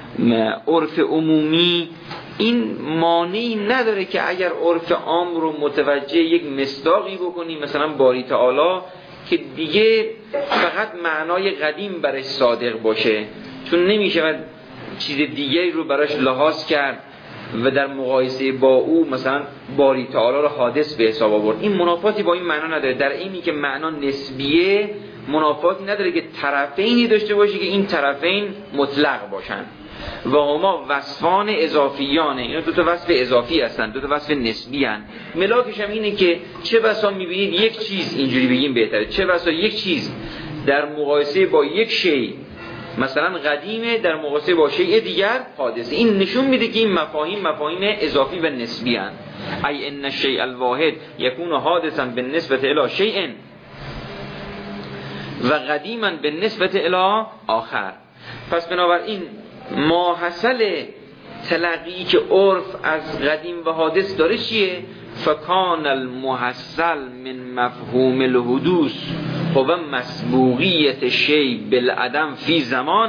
عرف عمومی، این مانعی نداره که اگر عرف عام رو متوجه یک مصداقی بکنیم، مثلا باری تعالی که دیگه فقط معنای قدیم برش صادق باشه، چون نمیشه چیز دیگه رو براش لحاظ کرد و در مقایسه با او مثلا باری تعالی رو حادث به حساب آورد. این منافاتی با این معنا نداره. در اینی که معنا نسبیه منافاتی نداره که طرفینی داشته باشه که این طرفین مطلق باشن. و هما وصفان اضافیانه. اینا دو تا وصف اضافی هستن، دو تا وصف نسبی هستن. ملاکش هم اینه که چه بسا میبینید یک چیز، اینجوری بگیم بهتره، چه بسا یک چیز در مقایسه با یک شی مثلا قدیمه، در مقایسه با شیء دیگر حادثه. این نشون میده که این مفاهیم اضافی و نسبی هستن. ای ان الشیء الواحد یکون حادثا بالنسبه الی شیء و قدیما بالنسبه الی آخر. پس بنابراین ماحصل تلقی که عرف از قدیم و حادث داره چیه؟ فکان المحصل من مفهوم الحدوث و مسبوقیت شی بالعدم فی زمان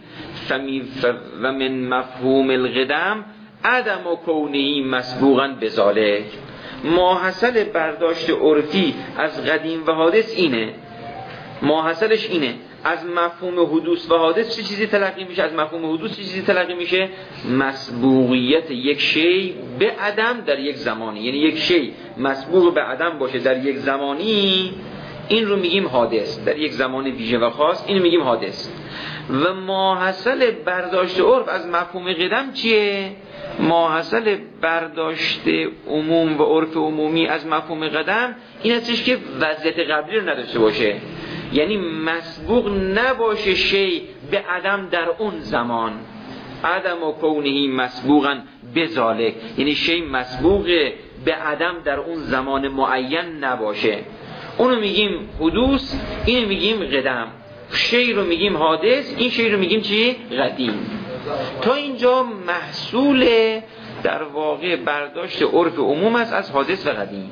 و من مفهوم القدم عدم و کونه مسبوقا بذالک. ماحصل برداشت عرفی از قدیم و حادث اینه، ماحصلش اینه از مفهوم حدوث و حادث چه چیزی تلقی میشه؟ از مفهوم حدوث چه چیزی تلقی میشه؟ مسبوقیت یک شی به عدم در یک زمانی. یعنی یک شی مسبوق به عدم باشه در یک زمانی، این رو میگیم حادث، در یک زمان ویژه و خاص این رو میگیم حادث. و ماحصل برداشت عرف از مفهوم قدم چیه؟ ماحصل برداشت عموم و عرف عمومی از مفهوم قدم این هستش که وضعیت قبلی رو نداشته باشه، یعنی مسبوق نباشه شی به عدم در اون زمان، عدم و کونه مسبوقا بذالک، یعنی شی مسبوق به عدم در اون زمان معین نباشه. اونو میگیم حدوث، اینو میگیم قدم. شی رو میگیم حادث، این شی رو میگیم چی؟ قدیم. تا اینجا محصول در واقع برداشت عرف عموم است از حادث و قدیم.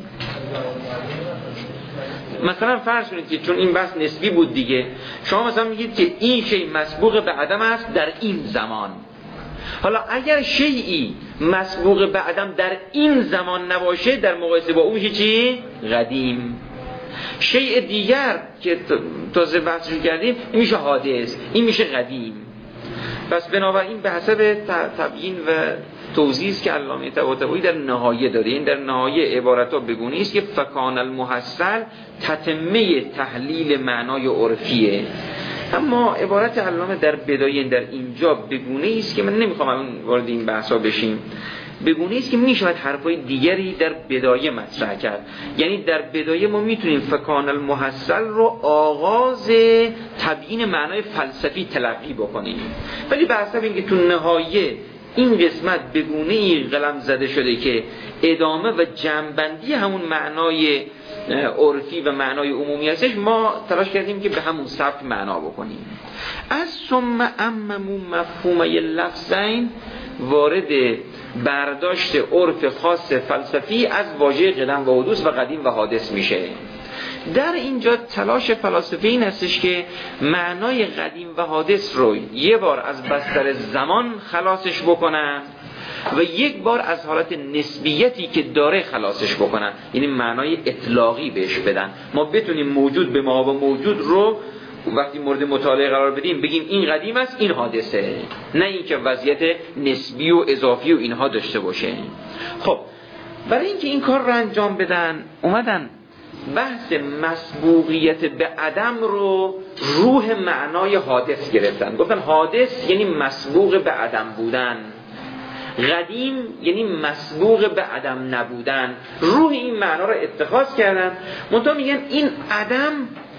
مثلا فرض کنید که چون این بحث نسبی بود دیگه، شما مثلا میگید که این شی مسبوق به عدم است در این زمان. حالا اگر شیئی مسبوق به عدم در این زمان نباشه، در مقایسه با اون میشه چی؟ قدیم. شیء دیگر که تازه بحثش کردیم این میشه حادث، این میشه قدیم. پس بنابراین به حسب تبیین و توضیح که علامه طباطبایی در نهایه داره، این در نهایه عبارتها بگونه است که فکان المحصل تتمه تحلیل معنای عرفیه. اما عبارت علامه در بدایه در اینجا بگونه است که من نمیخوام الان وارد این بحثا بشیم، بگونه است که میشود حرفای دیگری در بدایه مطرح کرد. یعنی در بدایه ما میتونیم فکان المحصل رو آغاز تبیین معنای فلسفی تلقی بکنیم، ولی به حسب اینکه تو نهایه این قسمت بگونه ای قلم زده شده که ادامه و جمع‌بندی همون معنای عرفی و معنای عمومی هستش، ما تلاش کردیم که به همون سبک معنا بکنیم. از ثم عممو مفهومه لفظین وارد برداشت عرف خاص فلسفی از واژه قدم و حدوث و قدیم و حادث میشه. در اینجا تلاش فلاسفه این هستش که معنای قدیم و حادث رو یه بار از بستر زمان خلاصش بکنن و یک بار از حالت نسبیتی که داره خلاصش بکنن، یعنی معنای اطلاقی بهش بدن. ما بتونیم موجود به ما و موجود رو وقتی مورد مطالعه قرار بدیم بگیم این قدیم است این حادثه، نه اینکه وضعیت نسبی و اضافی و اینها داشته باشه. خب برای اینکه این کار رو انجام بدن اومدن بحث مسبوقیت به عدم رو روح معنای حادث گرفتن. گفتن حادث یعنی مسبوق به عدم بودن، قدیم یعنی مسبوق به عدم نبودن. روح این معنا رو اتخاذ کردن. منتها میگن این عدم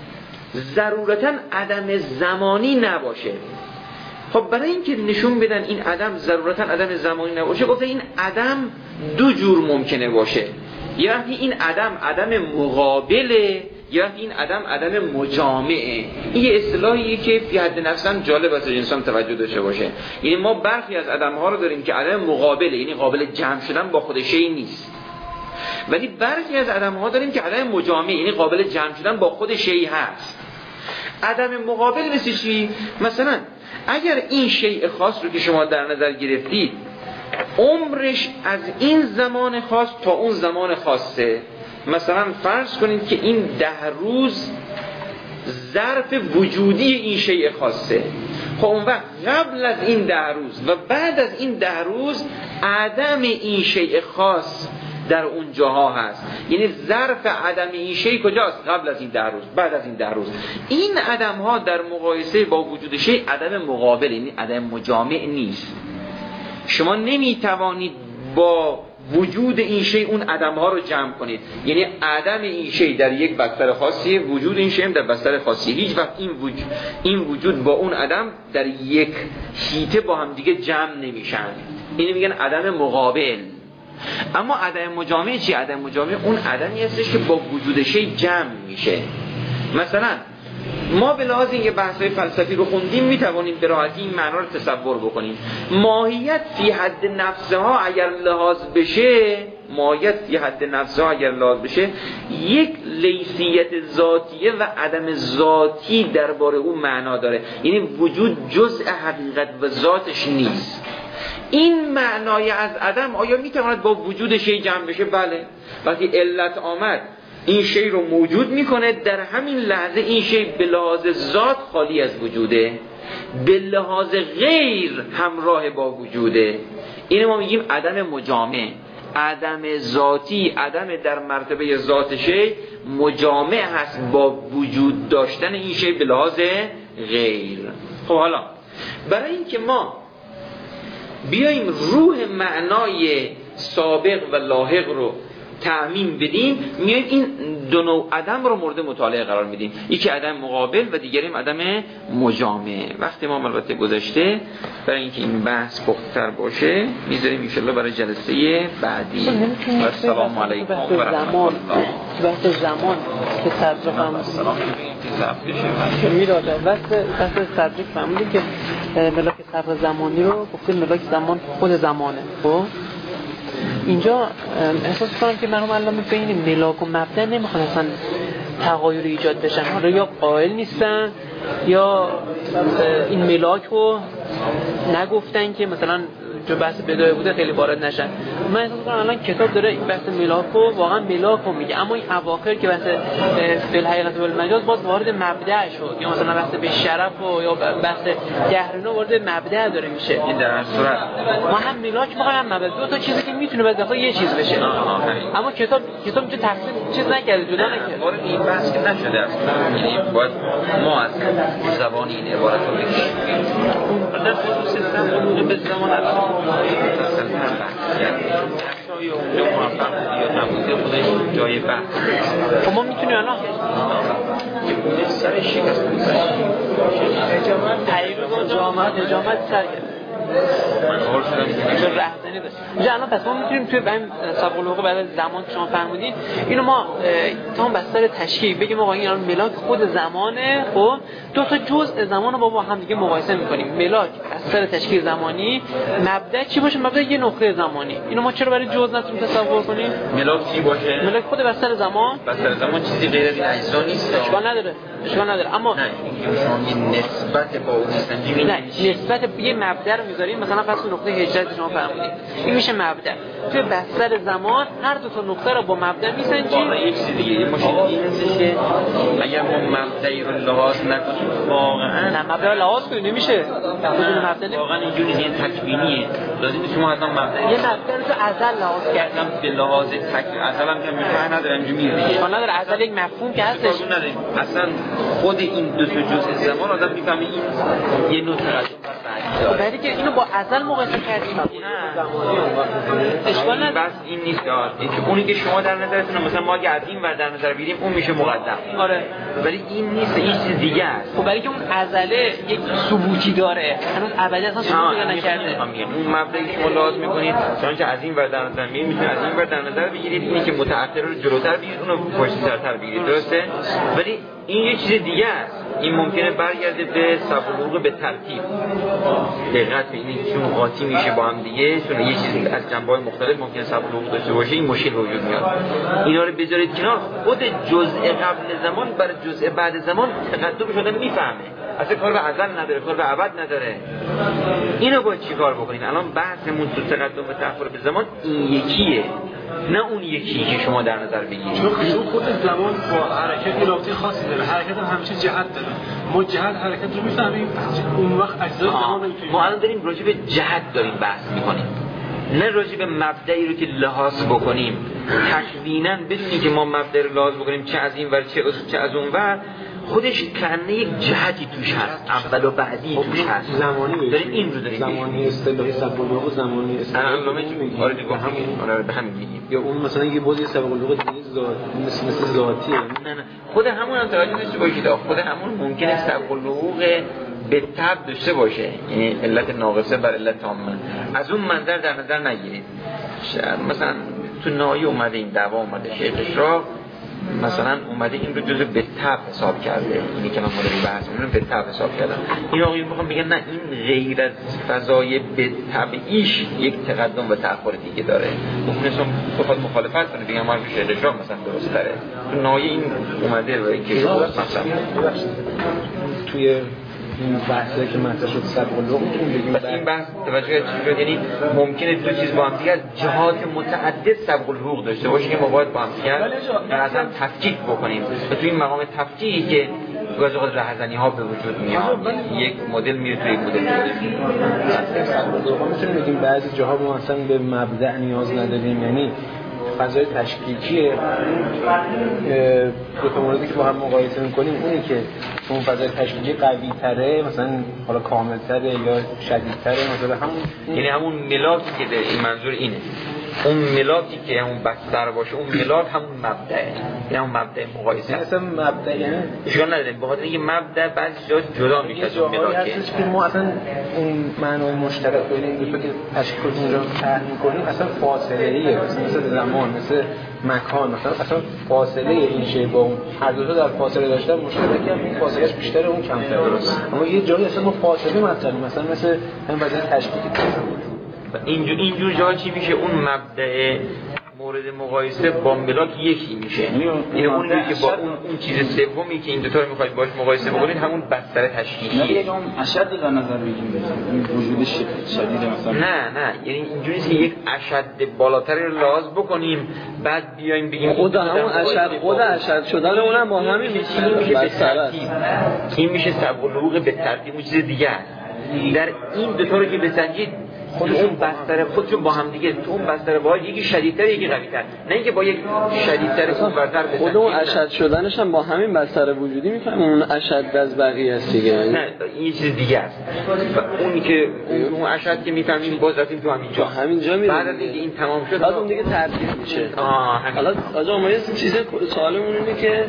ضرورتاً عدم زمانی نباشه. خب برای اینکه نشون بدن این عدم ضرورتاً عدم زمانی نباشه، گفتن این عدم دو جور ممکنه باشه. یه وقتی این عدم مقابله، یا وقتی این عدم مجامعه. این یه اصطلاحیه که فی حد نفساً جالب است انسان توجه داشته باشه. یعنی ما برخی از عدم‌ها رو داریم که عدم مقابله، یعنی قابل جمع شدن با خود شی نیست، ولی برخی از عدم‌ها داریم که عدم مجامعه، یعنی قابل جمع شدن با خود شی هست. عدم مقابل مثل چی؟ مثلا اگر این شیء خاص رو که شما در نظر گرفتید عمرش از این زمان خاص تا اون زمان خاصه، مثلا فرض کنید که این 10 روز ظرف وجودی این شیء خاصه. خب اون وقت قبل از این 10 روز و بعد از این 10 روز عدم این شیء خاص در اون جاها هست. یعنی ظرف عدم این شی کجاست؟ قبل از این 10 روز، بعد از این 10 روز. این عدم ها در مقایسه با وجود شی عدم مقابل، یعنی عدم مجامع نیست. شما نمیتوانید با وجود این شی اون عدم ها رو جمع کنید. یعنی عدم این شی در یک بستر خاصی، وجود این شی در بستر خاصی. هیچ وقت این وجود با اون عدم در یک حیطه با هم دیگه جمع نمیشن. اینو میگن عدم مقابل. اما عدم مجامع چی؟ عدم مجامع اون عدمی هستش که با وجود شی جمع میشه. مثلا ما به لحاظ اینکه بحث‌های فلسفی رو خوندیم میتوانیم به راحتی این معنا رو تصور بکنیم. ماهیت فی حد نفسها اگر لحاظ بشه، یک لیسیت ذاتیه و عدم ذاتی درباره اون معنا داره، یعنی وجود جزء حقیقت و ذاتش نیست. این معنای از عدم آیا میتواند با وجود شی جمع بشه؟ بله. وقتی علت آمد این شی رو موجود میکنه، در همین لحظه این شی به لحاظ ذات خالی از وجوده، به لحاظ غیر همراه با وجوده. اینو ما میگیم عدم مجامع، عدم ذاتی، عدم در مرتبه ذات شی مجامع هست با وجود داشتن این شی به لحاظ غیر. خب حالا برای اینکه ما بیاییم روح معنای سابق و لاحق رو تعمیم بدیم، میایم این دو نوع عدم رو مورد مطالعه قرار میدیم، یکی عدم مقابل و دیگریم عدم مجامع. وقتی ما البته گذشته، برای اینکه این بحث پخت‌تر باشه میذاریم ان شاءالله برای جلسه بعدی. السلام علیکم و رحمت الله. بحث زمان که ترجمه میراده بحث ترجمه فهمیدیم که ملاک صبر زمانی رو گفتیم ملاک زمان خود زمانه. خب اینجا احساس کنم که مرحوم علامه بین ملاک و مبدأ نمیخوان اصلا تغایر ایجاد بشن، حالا یا قائل نیستن یا این ملاک رو نگفتن که مثلا جو بحث بدایه بوده خیلی وارد نشن. من احساس کنم الان کتاب داره این بحث ملاک رو واقعا ملاک رو میگه، اما این اواخر که بحث بالحقیقت و بالمجاز باز وارد مبدأ شد، یا مثلا بحث به شرف و یا بحث گهرنا وارد مبدأ داره میشه. این در هر صورت ما هم ملاک میخوایم هم مبدأ، دو تا چیزی که میتونه بعد دفعه یه چیز بشه. اما کتاب اینجا تفصیل چیز نکرده، جدا نکرده. وارد این بحث که نشده اصلا، یعنی باید ما از زبان این عبارت رو بگیم. در خصوص زمان به زمان الان شای اونجا موفق یا نبوده خودش جای بحث. خب ما میتونیم الان یه سر شکست بود تایید جامعه سر کرد من حال شدم رهزنی داشت اینجا. الان پس ما میتونیم توی این سابق الوقوع بعد از زمان که شما فرمودین اینو ما تا هم بستر تشکیل بگیم آقا این الان ملاک خود زمانه. خب دو تا جزء زمان رو با هم دیگه مقایسه میکنیم، ملاک بستر تشکیل زمانی، مبدأ چی باشه؟ مبدأ یه نقطه زمانی. اینو ما چرا برای جزء نتونیم تصور کنیم؟ ملاک چی باشه؟ ملاک خود بستر زمان چیزی غیر از این اجزا نیست. اشکال نداره اما نه شما نسبت با اون نیستن. نه نسبت به یه مبدأ رو میذاریم، مثلا فرض نقطه هجرت شما فرمودید این میشه مبدأ. توی بستر زمان هر دو تا نقطه رو با مبدأ میسنجیم. واقعا یک چیز دیگه این مشکل این هستش که اگر ما مبدأی رو لحاظ نکنیم واقعا نه مبدأ رو لحاظ کنیم نمیشه. بدون مبدأ واقعا اینجوری این تکوینیه. لازم شما حتما مبدأ یه مبدأ رو تو ازل لحاظ کردم به لحاظ تکوین ازل هم که میفهمه نداره اینجوری میره. اشکال نداره ازل یک مفهوم که هستش. اصلا خود این دو تا جزء زمان آدم میفهمه این یه نوع تقدم برای که اینو با ازل مقایسه کردیم. اشکال نداره. بس این نیست که اونی که شما در نظرتون مثلا ما اگه از این ور در نظر بگیریم اون میشه مقدم. آره ولی این نیست، این چیز دیگه است. خب برای که اون ازله یک ثبوتی داره، هنوز ابدی اصلا ثبوت نکرده. اون مبدأی که شما لازم می‌کنید چون از این ور در نظر میگیرید میتونید از این ور در نظر بگیرید، اینی که متأخر رو جلوتر بگیرید اونو پشت‌سرتر بگیرید. درسته؟ ولی این یه چیز دیگه است. این ممکنه برگرده به سابق به ترتیب. دقت ببینید چون قاطی میشه با هم دیگه، چون یه چیزی از جنبه‌های مختلف ممکنه سابق داشته باشه، این مشکل وجود میاد. اینا رو بذارید کنار، خود جزء قبل زمان برای جزء بعد زمان تقدم شده میفهمه. اصلا کار به ازل نداره، کار به ابد نداره. اینو باید چیکار بکنین؟ الان بحثمون تو تقدم و تأخر به زمان این یکیه، نه اون یکی که شما در نظر بگیرید. چون خود زمان با حرکت رابطه خاصی داره، حرکت هم همیشه جهت داره. ما جهت حرکت رو میفهمیم، اون وقت اجزای زمان نمیتونیم. ما الان داریم راجع به جهت داریم بحث میکنیم، نه راجع به مبدئی رو که لحاظ بکنیم. تکویناً بدونی که ما مبدئی رو لحاظ بکنیم چه از این ور چه از اون ور، خودش کنه یک جهتی توش هست، اول و بعدی توش هست. زمانی داریم این رو داریم زمانی اصطلاحی سابق الوقوع زمانی اصطلاحی آره دیگه آره به همین میگیم. یا اون مثلا یه بازی سابق الوقوع مثل ذاتیه. نه خود همون هم توجه داشته باشید، خود همون ممکنه سابق الوقوع به تبع داشته باشه، یعنی علت ناقصه بر علت تامه. از اون منظر در نظر نگیرید. مثلا تو نایی اومده این دعوا اومده شیخ اشراق مثلا اومده این رو جزء به تبع حساب کرده، اینی که من مورد بحث اون رو به تبع حساب کردم. این آقایون میخوام بگن نه، این غیر از فضای به تبعیش یک تقدم و تأخر دیگه داره. ممکنه بخواد مخالفت کنه بگم ما شهر اشراق مثلا درست داره، تو نهایه این اومده و که مثلا توی این بحثی که مطرح شد سبق اللغتون بگیم این بحث توجه چی شد، یعنی ممکنه دو چیز با هم دیگه از جهات متعدد سبق الحقوق داشته باشه که ما باید با هم دیگه مثلا تفکیک بکنیم و تو این مقام تفکیکی که گاز اوقات رهزنی‌ها به وجود میاد، یک مدل میره توی یک مدل میتونیم بگیم بعضی جاها ما مثلا به مبدأ نیاز نداریم، یعنی فضای تشکیکیه دو تا موردی که با هم مقایسه می‌کنیم اونی که اون فضای تشکیکی قوی تره، مثلا حالا کامل تره یا شدید تره، مثلا همون یعنی همون ملاکی که در این منظور اینه، اون ملاکی که همون بستر باشه، اون ملاک همون مبدأه، یعنی همون مبدأ مقایسه اصلا مبدأ یعنی اشکال نداره، بخاطر اینکه مبدأ بعضی جاها جدا میشه از اون ملاکه. هستش که ما اصلا اون معنای مشترک بین این دو تا که تشکیل اونجا طرح می‌کنیم اصلا فاصله‌ایه، مثل زمان، مثل مکان، مثلا فاصله این شی با اون هر دو تا در فاصله داشتن مشترکه، این فاصلهش بیشتره اون کمتره. اما یه جایی اصلا ما فاصله مثلا مثل همین وضعیت تشکیکی اینجور جا چی میشه؟ اون مبدأ مورد مقایسه با ملاک یکی میشه، یعنی اونی که با اون چیز سومی که این دو تا رو میخواید باش مقایسه بکنید همون بستر تشکیلیه. یعنی اون اشد در نظر بگیریم وجود شدید مثلا نه یعنی اینجوری که یک اشد بالاتری رو لحاظ بکنیم بعد بیایم بگیم خود اشد شدن اونم با همین میشه بستر است. این میشه سبق الحقوق به ترتیب اون چیز دیگه است. در این دو تا رو که بسنجید خودشون بستر خودشون با هم دیگه، تو اون بستر باید یکی شدیدتر یکی قوی‌تر، نه اینکه با یک شدیدتر اون برتر بسنجید. خود اون اشد شدنش هم با همین بستر وجودی میفهمم اون اشد از بقیه است دیگه. نه این چیز دیگه است. و اونی که اون اشد که میفهمیم باز رفتیم تو همینجا میره. بعد از اینکه این تمام شد بعد اون دیگه ترتیب میشه. حالا آقا ما یه چیز سوالمون اینه که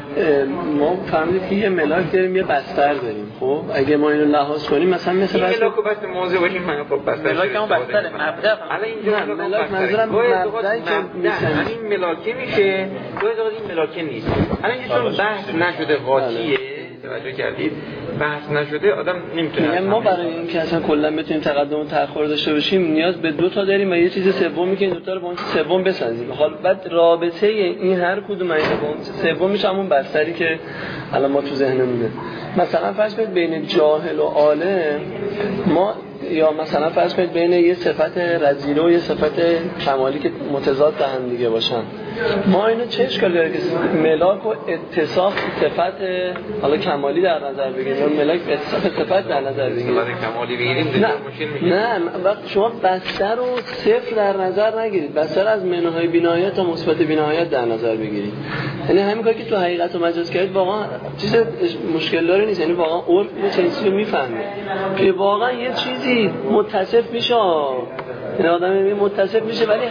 ما فهمیدیم که یه ملاک داریم یه بستر داریم. خب اگه ما اینو لحاظ کنیم مثلا مثل ملاک رو بس موضوع باشیم، من خب بستر ملاک هم بستر مبدأ. حالا اینجا ملاک منظورم مبدأی که میشه همین ملاکه میشه، گاهی اوقات این ملاکه نیست. الان چون بحث نشده قاطیه، توجه کردید بحث نشده آدم نمیتونه. یعنی ما برای اینکه اصلا کلا بتونیم تقدم و تأخر داشته باشیم نیاز به دو تا داریم و یه چیز سومی که این دو تا رو با اون سوم بسازیم. حالا بعد رابطه این هر کدوم از با اون سوم میشه همون بستری که الان ما تو ذهنمونه. مثلا فرض کنید بین جاهل و عالم ما، یا مثلا فرض کنید بین یه صفت رذیله و یه صفت کمالی که متضاد هم دیگه باشن، ما اینو چه اشکالی داره که ملاک و اتصاف صفت حالا کمالی در نظر بگیریم یا ملاک اتصاف صفت در نظر بگیریم؟ صفت کمالی بگیریم نه وقتی شما بستر رو صفر در نظر نگیرید، بستر از منهای بینایت تا مثبت بینایت در نظر بگیرید. یعنی همین کاری که تو حقیقت و مجاز کردید واقعا چیز مشکل داره نیست، یعنی واقعا عرف یه چیزی رو میفهمه که واقعا یه چیزی متصف میشه، این آدم متصف میشه ولی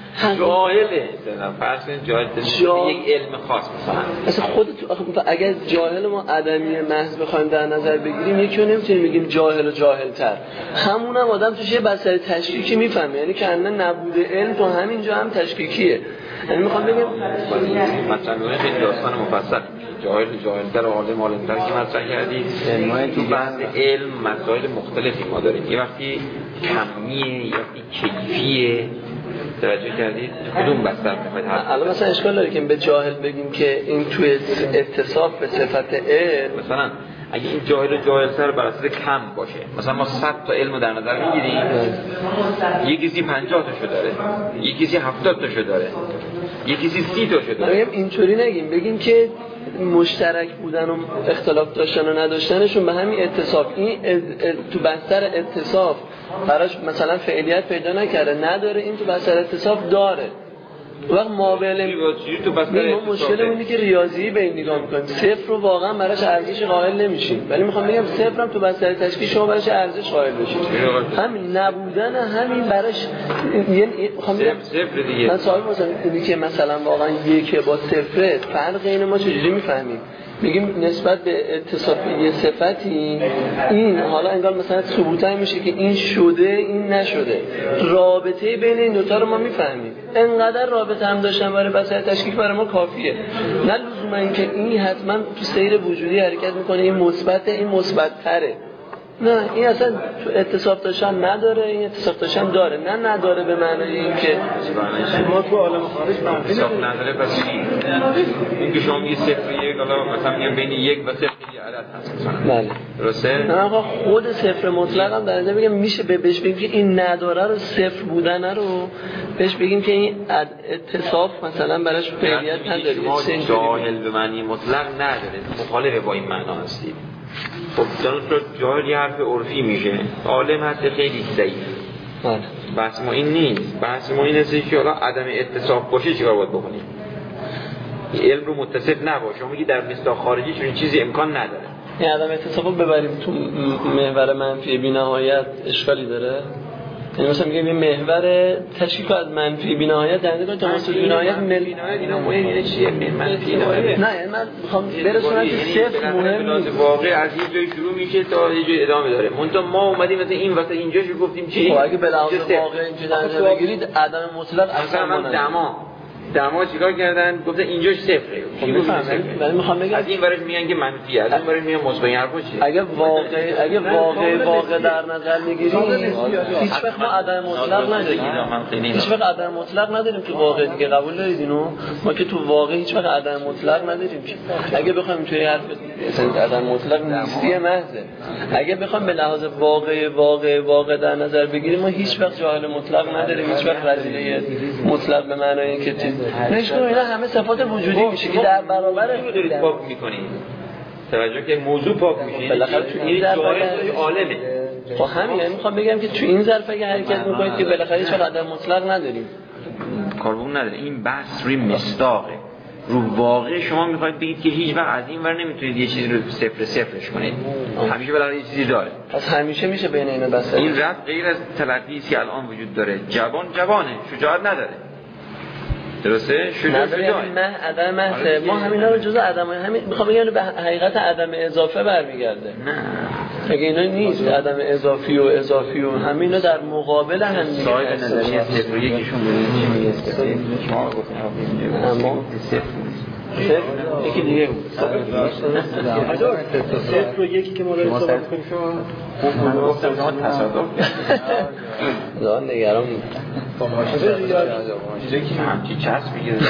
جاهله فرض کنید جاهل یک علم خاص مثلا خودت اگر جاهل ما عدمی محض بخوایم در نظر بگیریم یکی رو نمیتونیم بگیم جاهل و جاهل‌تر، همونم آدم توش یه بستر تشکیکی میفهمه، یعنی که اصلا نبوده علم تو همینجا هم تشکیکیه. یعنی میخوام بگم مثلا خیلی داستان مفصل جاهل‌تر و عالم‌تر که مطرح کردید، تو بحث علم مسائل مختلفی ما داریم، یه وقتی کمیه یا کیفیه، توجه کردید کدوم بستر میخواید الان مثلا اشکال داره که به جاهل بگیم که این توی اتصاف به صفت علم، مثلا اگه این جاهل‌تر بر اساس کم باشه، مثلا ما 100 تا علم در نظر میگیریم، یکی کسی 50 تاشو داره، یکی کسی 70 تاشو داره، یکی کسی 30 تاشو داره. اینطوری نگیم، بگیم که مشترک بودن و اختلاف داشتن و نداشتنشون به همین اتصاف، این تو بستر اتصاف براش مثلا فعلیت پیدا نکرده نداره، این تو بستر اتصاف داره. وقت مابعلم ما مشکل اینه که ریاضی به این نگاه میکنیم، صفر رو واقعا براش ارزش قائل نمیشیم، ولی میخوام بگم صفر هم تو بستر تشکیل شما براش ارزش قائل بشید. همین نبودن همین براش میخوام بگم صفر دیگه. من سوال مثلا اینی که مثلا واقعا یک با صفر فرق این ما چجوری میفهمیم؟ میگیم نسبت به اتصاف یه صفتی این حالا انگار مثلا ثبوتن میشه که این شده این نشده، رابطه بین این دوتا رو ما میفهمیم. انقدر رابطه هم داشتن برای بساط تشکیک برای ما کافیه، نه لزوما اینکه این حتما تو سیر وجودی حرکت میکنه این مثبته این مثبت تره، نه این اصلا تو اتصاف داشتن نداره، این اتصاف داشتن داره، نه نداره به معنی این که ما تو عالم خارج اتصاف نداره. پس این که شما یه صفر یک حالا مثلا میگم بین یک و صفر یه عدد هست مثلا، بله درسته؟ نه آقا خود صفر مطلق هم در اینجا میگم میشه بهش بگیم که این نداره رو صفر بودن رو بهش بگیم که این اتصاف مثلا براش فعلیت نداره. ما جاهل به معنی مطلق نداره، مخالف با این معنا هستیم. خب دانشجو جاهل یه حرف عرفی میشه، عالم هست خیلی ضعیف. بله بحث ما این نیست، بحث ما این است که حالا عدم اتصاف باشه چیکار باید بکنیم؟ علم رو متصف نباشه. شما میگی در مصداق خارجی چنین چیزی امکان نداره. این عدم اتصاف رو ببریم تو محور منفی بی‌نهایت اشکالی داره؟ یعنی مثلا میگم یه محور تشکیل از منفی بی‌نهایت در نگاه تماسل بی‌نهایت اینا مهم اینه چیه منفی داره؟ نه یعنی من میخوام برسونم که صفر مهم نیست. واقع از یه جای شروع میشه تا یه جای ادامه داره. منتها ما اومدیم مثلا این وقت اینجاشو گفتیم چی؟ خب اگه به لحاظ واقع اینجوری در نظر بگیرید عدم مطلق اصلا من دما چیکار کردن؟ گفتن اینجاش صفره. خب ولی میخوام بگم از این ورش میگن که منفی، از اون ورش میگن مثبت. حرفا چیه؟ اگه واقع در نظر میگیریم هیچ وقت ما عدم مطلق نداریم. هیچ وقت عدم مطلق نداریم تو واقع دیگه، قبول دارید اینو؟ ما که تو واقع هیچ وقت عدم مطلق نداریم. اگه بخوایم توی حرف مثلا عدم مطلق نیستی محضه، اگه بخوایم به لحاظ واقع در نظر بگیریم ما هیچ وقت جاهل مطلق نداریم، هیچ وقت رذیله مطلق به معنای اینکه نشون اینا همه صفات وجودی میشه که در برابر دارید پاک میکنید. توجه که موضوع پاک میشه بالاخره تو این جای عالمه. خب همین یعنی میخوام بگم که تو این ظرف اگه حرکت میکنید که بالاخره هیچ عدم مطلق نداریم، کاربون نداره. این بحث روی مصداقه، رو واقع. شما میخواید بگید که هیچ وقت از این ور نمیتونید یه چیزی رو صفرش کنید، همیشه بالاخره یه چیزی داره. پس همیشه میشه بین اینا بس. این رفت غیر از تلقی است که الان وجود داره. جوانه، شجاعت نداره. درسته؟ شجاعه عدم محض. ما همینا رو جزء عدم همین میخوام بگم به حقیقت عدم اضافه برمیگرده. نه اگه اینا نیست عدم اضافی و همینا در مقابل هم نیست. صاحب نظریه صفر و یکیشون چی میگه؟ شما گفتین اما یکی دیگه بود. صفر و یکی که ما داریم صحبت کنیم من گفتم شما تصادف دارن نگران یکی همچی چسب بگیره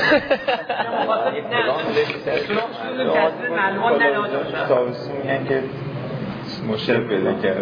تابستون میگن که مشکل پیدا کرده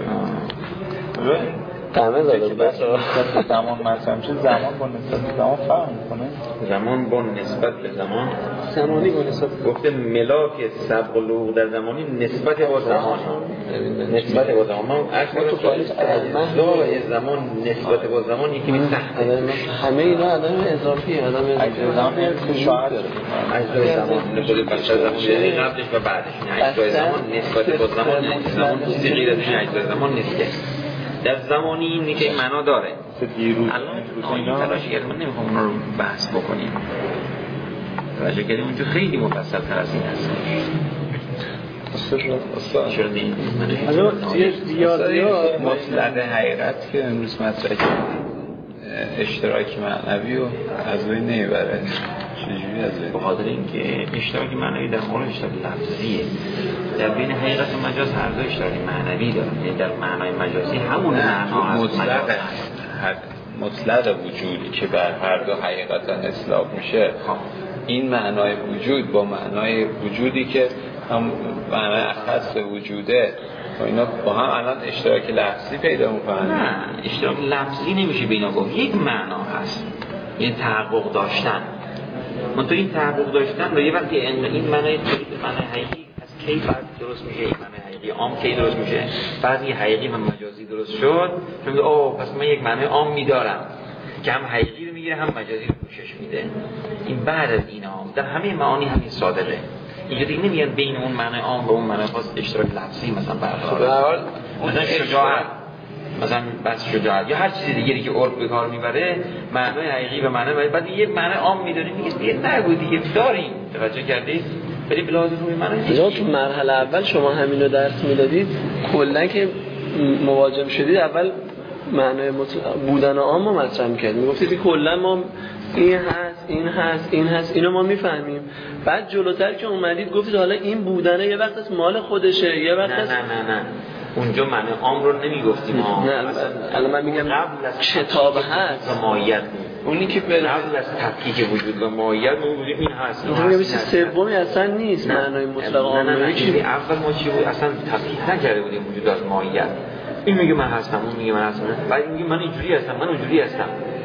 همه داده بچه زمان مثلا چه زمان با نسبت به زمان فرق میکنه؟ زمان با نسبت به زمان زمانی با نسبت گفته ملاک سبق و لغو در زمانی نسبت با زمان نسبت با زمان ما تو خالص اجزای زمان نسبت با زمان یکی می سخته همه اینا عدم اضافی عدم زمان شاید اجزای زمان نسبت به زمان یعنی قبلش و بعدش اجزای زمان نسبت با زمان چیزی غیر از این اجزای زمان نیست. در زمانی اینی که این معنا داره. الان تلاش کردیم من نمیخوام اون رو بحث بکنیم. تلاش کردیم اونجا خیلی مفصل تر از این هست. شدیم. مطلق حقیقت که امروز مطرح اشتراک معنوی و از بین نمیبره. چجوری از بین؟ به خاطر اینکه اشتراک معنوی در مورد اشتراک لفظیه. در بین حقیقت و مجاز هر دو اشتراک معنوی داره. یعنی در معنای مجازی همون معنا هست. مطلق وجودی که بر هر دو حقیقتا اطلاق میشه. این معنای وجود با معنای وجودی که هم معنای اخص وجوده و اینا با هم الان اشتراک لفظی پیدا میکنن. نه اشتراک لفظی نمیشه بینا گفت. یک معنا هست. یعنی تحقق داشتن. من تو این تحقق داشتن رو یه وقتی این معنای حقیقی از کی فرد درست میشه، این معنای حقیقی عام کی درست میشه، بعضی حقیقی و مجازی درست شد چون میگه اوه پس من یک معنای عام میدارم که هم حقیقی رو میگیره هم مجازی رو پوشش میده. این بعد از اینا در همه معانی همین صادقه. اینجوری نمیگن بین اون معنای عام و اون معنای خاص اشتراک لفظی مثلا برقراره. مثلا شجاعت مثلا بس شجاعت یا هر چیز دیگری که عرف به کار میبره معنای حقیقی و معنای بعد یه معنای عام میدونیم میگه نگو دیگه داریم. توجه کردید؟ ولی به لحاظ روی من اینجا تو مرحله اول شما همینو درس میدادید، کلا که مواجه شدید اول معنای بودن عام رو مطرح می‌کردید، میگفتید که کلا ما این هست اینو ما میفهمیم. بعد جلوتر که اومدید گفتید حالا این بودنه یه وقت از مال خودشه، یه وقت از نه اونجا معنی عام رو نمیگفتیم. نه الان من میگم کتاب هست ماهیت، اونی که قبل از تفکیک وجود و ماهیت ما بودیم این هست. میگم چیز سومی اصلا نیست معنای مطلق عام. اول ما چی بود اصلا تفکیک نکرده بودیم وجود از ماهیت. این میگه من هستم، اون میگه من هستم، بعد میگه من اینجوری هستم، من اونجوری هستم.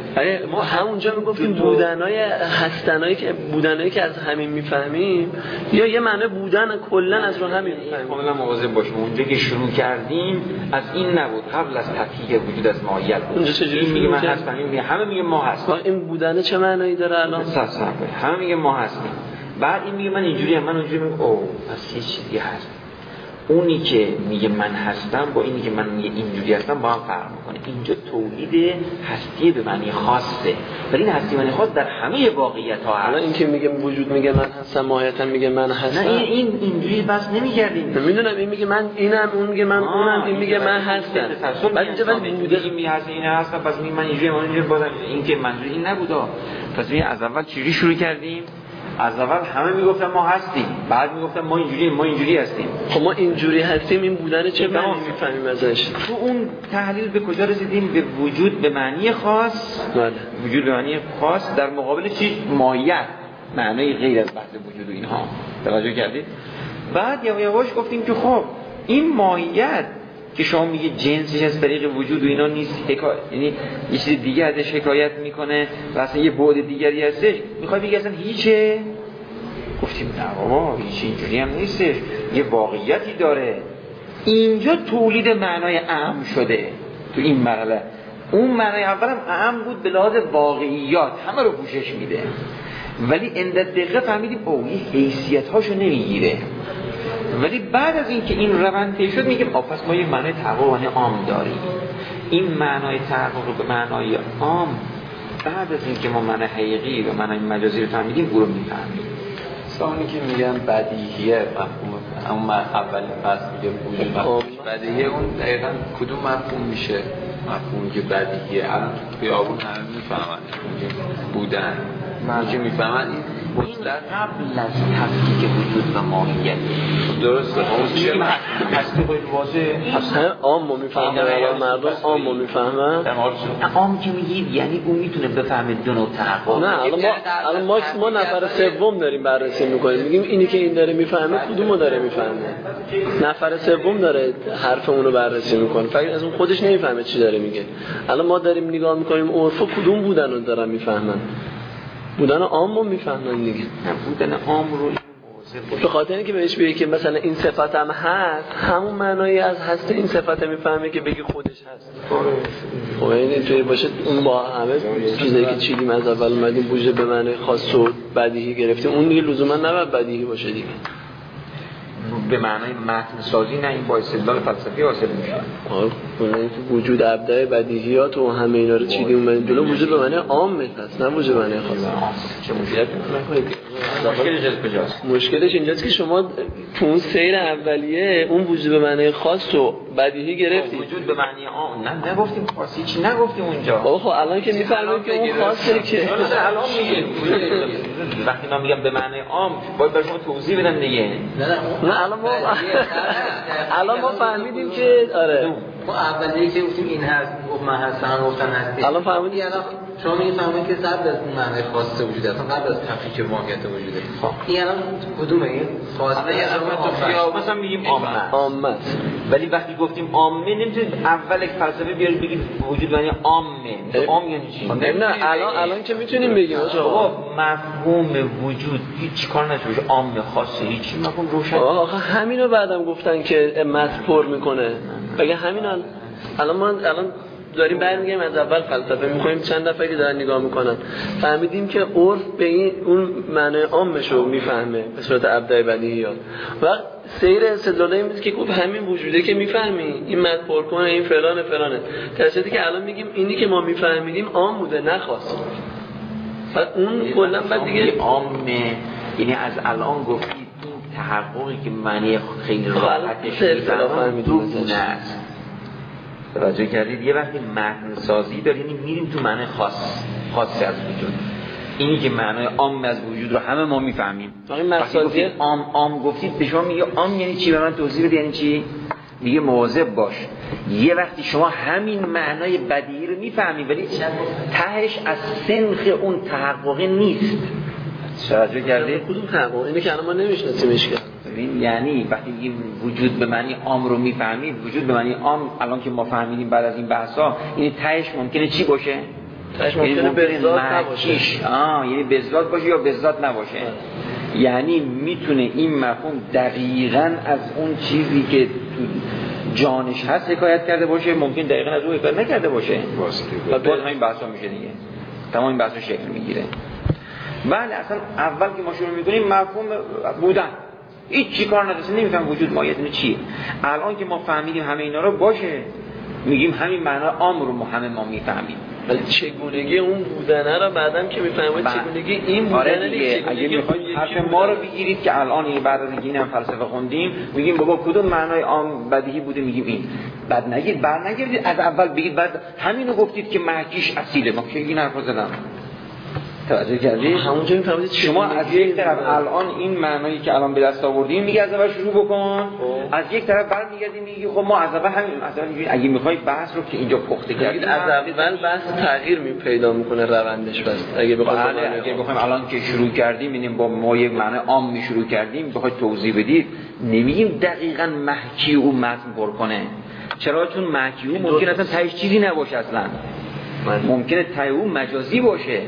ما همونجا میگفتیم بودنای هستنایی که از همین میفهمیم، یا یه معنی بودن کلا از رو همین میفهمیم. کاملا مواظب باشیم اونجا که شروع کردیم از این نبود، قبل از تفکیک وجود از ماهیت. اونجا چجوری میگه من هستم، این میگه همه میگه ما هستیم. این بودنه چه معنایی داره الان؟ همه میگه ما هستیم. بعد این میگه من اینجوری ام، من اونجوری میگم اوه پس یه چیزی هست. اونی که میگه من هستم با اینی که من میگه اینجوری هستم با هم فرق میکنه. اینجا توحید هستی به معنی خاصه، ولی این هستی معنی خاص در همه واقعیت ها هست. این که میگه وجود میگه من هستم، ماهیتا میگه من هستم. نه این اینجوری بس نمیگردیم. میدونم این میگه من اینم، اون میگه من اونم، این میگه من هستم. بعد اینجا ولی بوده این میگه هست این هست، پس میگه من اینجوری، من اینجوری. بازم این که منظور این نبوده. پس می از اول چجوری شروع کردیم؟ از اول همه میگفتن ما هستیم، بعد میگفتن ما اینجوری هستیم. خب ما اینجوری هستیم، این بودن چه معنی میفهمیم ازش؟ تو اون تحلیل به کجا رسیدیم؟ به وجود به معنی خاص. بله. وجود به معنی خاص در مقابل چی؟ ماهیت، معنی غیر از بحث وجود و اینها. توجه کردید؟ بعد یواش گفتیم که خب این ماهیت که شما میگه جنسش از طریق وجود و اینا نیست، یعنی یه چیز دیگه ازش حکایت میکنه و اصلا یه بعد دیگری هستش، میخوای بگی اصلا هیچه؟ گفتیم نه بابا هیچ اینجوری هم نیستش، یه واقعیتی داره. اینجا تولید معنای اعم شده تو این مرحله. اون معنای اولم اعم بود به لحاظ واقعیات، همه رو پوشش میده، ولی اند دقیقه فهمیدیم اوه این حیثیت هاشو نمیگیره. ولی بعد از اینکه این روند طی شد میگیم پس ما یه معنای تحقق عام داریم. این معنای تحقق به معنای عام بعد از اینکه ما معنای حقیقی و معنای مجازی رو فهمیدیم او رو میفهمیم. اونی که میگن بدیهیه مفهوم اون اولین فصل میگه وجود مفهومش بدیهیه، اون دقیقاً کدوم مفهوم میشه؟ مفهومی که بدیهیه الان تو خیابون همه میفهمن بودن، که میفهمن این مطلق قبل از تفکیک وجود و ماهیت. درسته. چه هستی باید واضح اصلا عامو میفهمن، مردم عامو میفهمن. عام که میگید یعنی اون میتونه بفهمه دو نوع تحقق. نه الان ما نفر سوم داریم بررسی میکنیم، میگیم اینی که این داره میفهمه کدومو داره میفهمه. نفر سوم داره حرف اونو بررسی میکنه، فقط از اون خودش نمیفهمه چی داره میگه. الان ما داریم نگاه میکنیم عرفا کدوم بودن رو دارن میفهمن. بودن عام رو میفهمن دیگه. نه بودن عام رو به خاطر اینکه بهش بگی که مثلا این صفت هم هست، همون معنایی از هست این صفت میفهمه که بگی خودش هست. خب این اینطوری باشه اون با همه چیزایی که چیدیم از اول اومدیم بوجه به معنی خاص و بدیهی گرفتیم، اون دیگه لزوما نباید بدیهی باشه دیگه. به معنای متن سازی نه، این با استدلال فلسفی حاصل میشه. اون وجود ابداع بدیهیات و همه اینا رو چیدیم اومدیم جلو، وجود به معنی عام هست نه وجود به معنی خاص. چه مشکلی کجاست؟ مشکلش اینجاست که شما تو اون سیر اولیه اون وجود به معنی خاص و بدیهی گرفتید. وجود به معنی عام نه نگفتیم، خاصی چی نگفتیم اونجا. خب الان که میفهمید که اون خاصه که الان میگه وقتی من میگم به معنی عام باید برای شما توضیح بدم دیگه. نه الان ما فهمیدیم که آره ما اولیه که گفتیم این هست گفت من هستم گفتن هستی، الان فهمیدیم الان شما میفهمید که قبل از اون معنی خاصه وجود اصلا قبل از تفکیک واقعیت وجوده. این الان کدومه این خاصه یا مثلا میگیم عامه، ولی وقتی گفتیم عامه نمیتونید اول فلسفه بیارید بگید وجود معنی عامه. عام یعنی چی؟ نه الان که میتونیم بگیم آقا مفهوم وجود هیچ کار نشه عام خاصه، هیچ مفهوم روشن. آقا همینو بعدم گفتن که مذکور میکنه. بگه همین الان داریم برمیگردیم از اول فلسفه میخوایم چند دفعه که دارن نگاه میکنن فهمیدیم که عرف به این اون معنی عامشو میفهمه به صورت ابداع بدیهیات و سیر استدلال این که گفت همین وجوده که میفهمی این مذکور کنه این فلانه در صورتی که الان میگیم اینی که ما میفهمیدیم عام بوده نخواست و اون کلا بعد دیگه عامه، یعنی از الان گفتید این تحققی که معنی خیلی راحتش میفهمه است. توجه کردید؟ یه وقتی متن سازی داریم میریم تو معنی خاصی از وجود. اینی که معنای عام از وجود رو همه ما میفهمیم. وقتی گفتید عام گفتید به شما میگه عام یعنی چی؟ به من توضیح بده یعنی چی؟ میگه مواظب باش. یه وقتی شما همین معنای بدیهی رو میفهمید ولی تهش از سنخ اون تحقق نیست. توجه کردید؟ کدوم تحقق؟ اینه که الان ما نمیشناسیمش که. ببین یعنی وقتی این وجود به معنی عام رو میفهمید، وجود به معنی عام الان که ما فهمیدیم بعد از این بحثا، این تهش ممکنه چی باشه؟ تهش ممکنه بذات نباشه. یعنی بذات باشه یا بذات نباشه. یعنی میتونه این مفهوم دقیقاً از اون چیزی که تو جانش هست حکایت کرده باشه، ممکن دقیقاً از اون حکایت نکرده باشه. و باز همین بحثا میشه دیگه. تمام این بحثا شکل میگیره. بله اصلا اول که ما شروع میکنیم مفهوم بودن هیچ چی کار نداره، نمیفهم وجود ماهیت چیه. الان که ما فهمیدیم همه اینا رو باشه میگیم همین معنا عام رو ما میفهمیم. ولی چگونگی اون بودنه رو بعدم که میفهمید چگونگی این بودنه دیگه. اگه میخواید حرف ما رو بگیرید که الان این بعد از اینم فلسفه خوندیم میگیم بابا کدوم معنای عام بدیهی بوده، میگیم این. بعد نگید برنگردید از اول بگید بعد همینو گفتید که محکیش اصیله. ما که این حرفو زدم. توجه کردید؟ همونجا میفهمید شما از یک طرف الان این معنایی که الان به دست آوردیم میگه از اول شروع بکن، از یک طرف برمیگردی میگی خب ما از اول همین مثلا اگه میخوای بحث رو که اینجا پخته کردید از اول بحث تغییر پیدا میکنه روندش. بس اگه بخوایم الان که شروع کردیم اینیم با ما یک معنی عام می شروع کردیم بخواید توضیح بدید نمیگیم دقیقاً محکی او متن پر کنه. چرا؟ چون محکی او ممکن اصلا تهش چیزی نباشه، اصلا ممکنه ته او مجازی باشه.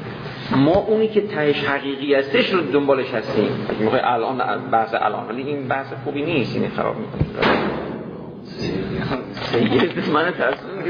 ما اونی که تهش حقیقی هستش رو دنبالش هستیم. میخوای الان بحث الان، ولی این بحث خوبی نیست، این خراب میکنه. سید من ترسون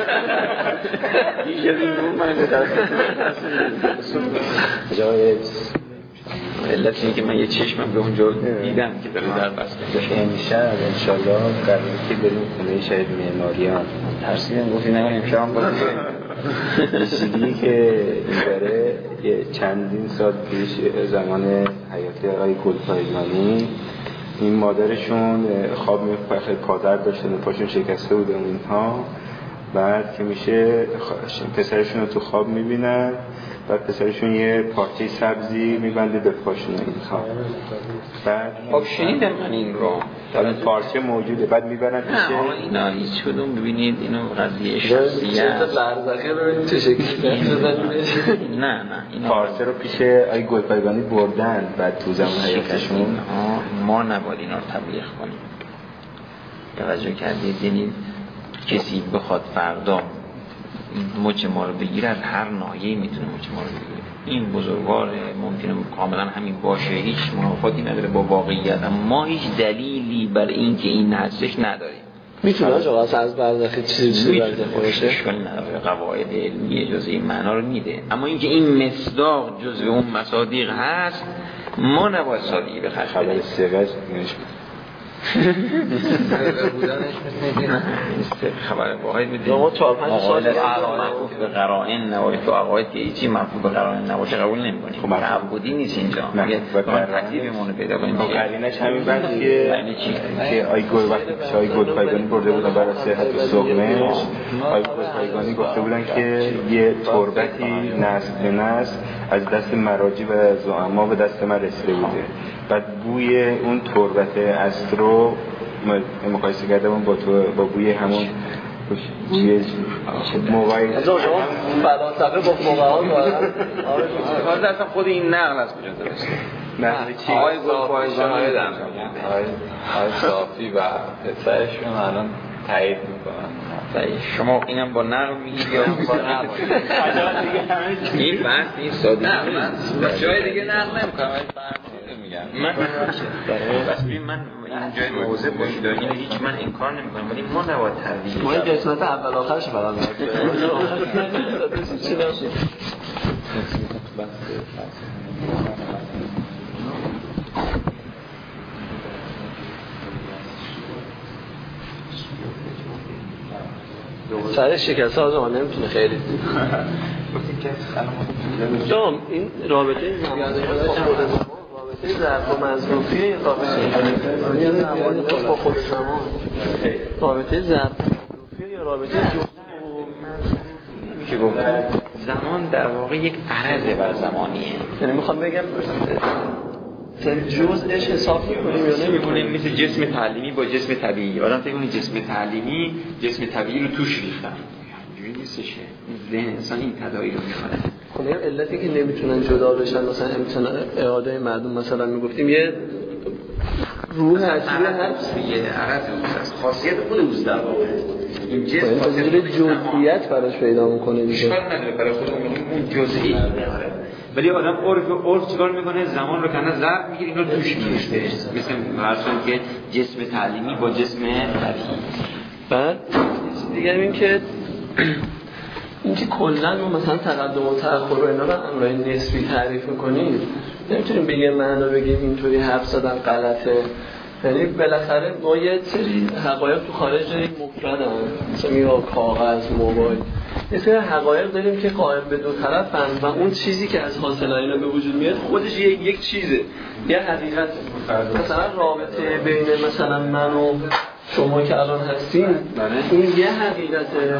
دیگه این من ترسون جای علت اینه که من یه چشمم به اونجا دیدم که داره در بسته میشه. انشالله قراره که بریم خونه شهید معماریان. ترسیدم گفتی نه امشب هم باید چیزی که داره یه چندین سال پیش زمان حیاتی آقای گلپایگانی این مادرشون خواب میفته پادر داشتن و پاشون شکسته بوده اینها. بعد که میشه پسرشون رو تو خواب میبینن، بعد پسرشون یه پارچه سبزی میبنده به پاشون اینها. بعد خب شنیدم من این رو، این پارچه موجوده. بعد میبرن پیش اینا هیچ کدوم ببینید اینو قضیه شخصیه برزخی رو ببینید چه شکلی نه این پارچه رو پیش آقای گلپایگانی بردن. بعد تو زمان حیاتشون ما نباید اینا رو تبلیغ کنیم. توجه کردید؟ یعنی کسی بخواد فردا مچ ما رو بگیره از هر ناحیه‌ای میتونه مچ ما رو بگیره. این بزرگوار ممکنه کاملا همین باشه، هیچ منافاتی نداره با واقعیت، اما ما هیچ دلیلی برای این که این هستش نداریم. میتونه آقا از برزخی چیزی برزخی باشه؟ اشکالی نداره، قواعد علمی جزء این معنا رو میده. اما اینکه این مصداق جزء اون مصادیق هست ما نباید سادگی بخریم. خبر سیغش خبر واحد میده. ما 4-5 سال معروف به قرائن نباشه. تو عقاید که هیچی معروف به قرائن نباشه قبول نمی‌کنیم. خب تعبدی نیست اینجا. میگه ترتیبمون پیدا کنیم. قرینش همین بعد که آی گلپایگانی برده بودن برای صحت سقمش. آی گلپایگانی گفته بودن که یه تربتی نسل به نسل از دست مراجع و زعما به دست من رسیده بوده. بعد بوی اون تربت استرو مقایسه کردم با بوی همون موبایل. از شما فلاسفه با فقها وارد اصلا خود این نقل از کجا درسته؟ نقل چی؟ آقای گلپایگانی آقای صافی و پسرشون الان تایید میکنن. شما اینم با نقل میگید یا با نقل؟ این بحث این ساده نیست. جای دیگه نقل نمیکنم. من این جای موضوع باشید اینو هیچ من انکار نمیکنم، ولی ما نباید ترویج ما این قسمت اول آخرش فقط سر شکست ها آزمان نمیتونه خیلی این رابطه رابطه ظرف و مظروفیه یا رابطه زمانی با خود زمان؟ رابطه ظرف و مظروفیه یا رابطه میشه گفت زمان در واقع یک عرض بر زمانیه. یعنی میخوام بگم جزءش حساب میکنیم یا نمی‌کنیم؟ مثل جسم تعلیمی با جسم طبیعی. آدم فکر کنه جسم تعلیمی جسم طبیعی رو توش ریختن. اینجوری نیستش. ذهن انسان این تداعی رو می‌کنه. خب این علتی که نمیتونن جدا بشن، مثلا امتناع اعاده مردم مثلا میگفتیم یه روح اصلی هست، یه عرض است، خاصیت خود اوست در واقع. این جسم خاصیت جزئیات براش پیدا میکنه دیگه. اشکال نداره برای خودمون اون جزئی داره. ولی آدم عرف چیکار میکنه؟ زمان رو کنه ظرف میگیره اینو توش میریزه. مثل فرضون که جسم تعلیمی با جسم طبیعی. بعد دیگه این که اینکه کلا ما مثلا تقدم و تأخر رو اینا رو امرای نسبی تعریف میکنیم، نمیتونیم به یه معنا بگیم اینطوری حرف زدن غلطه. یعنی بالاخره ما یه سری حقایق تو خارج داریم مفردن، مثلا میگه کاغذ، موبایل، یه سری حقایق داریم که قائم به دو طرفن و اون چیزی که از حاصل اینا به وجود میاد خودش یک چیزه، یه حقیقته. مثلا رابطه بین مثلا من و شما که الان هستیم این یه حقیقته.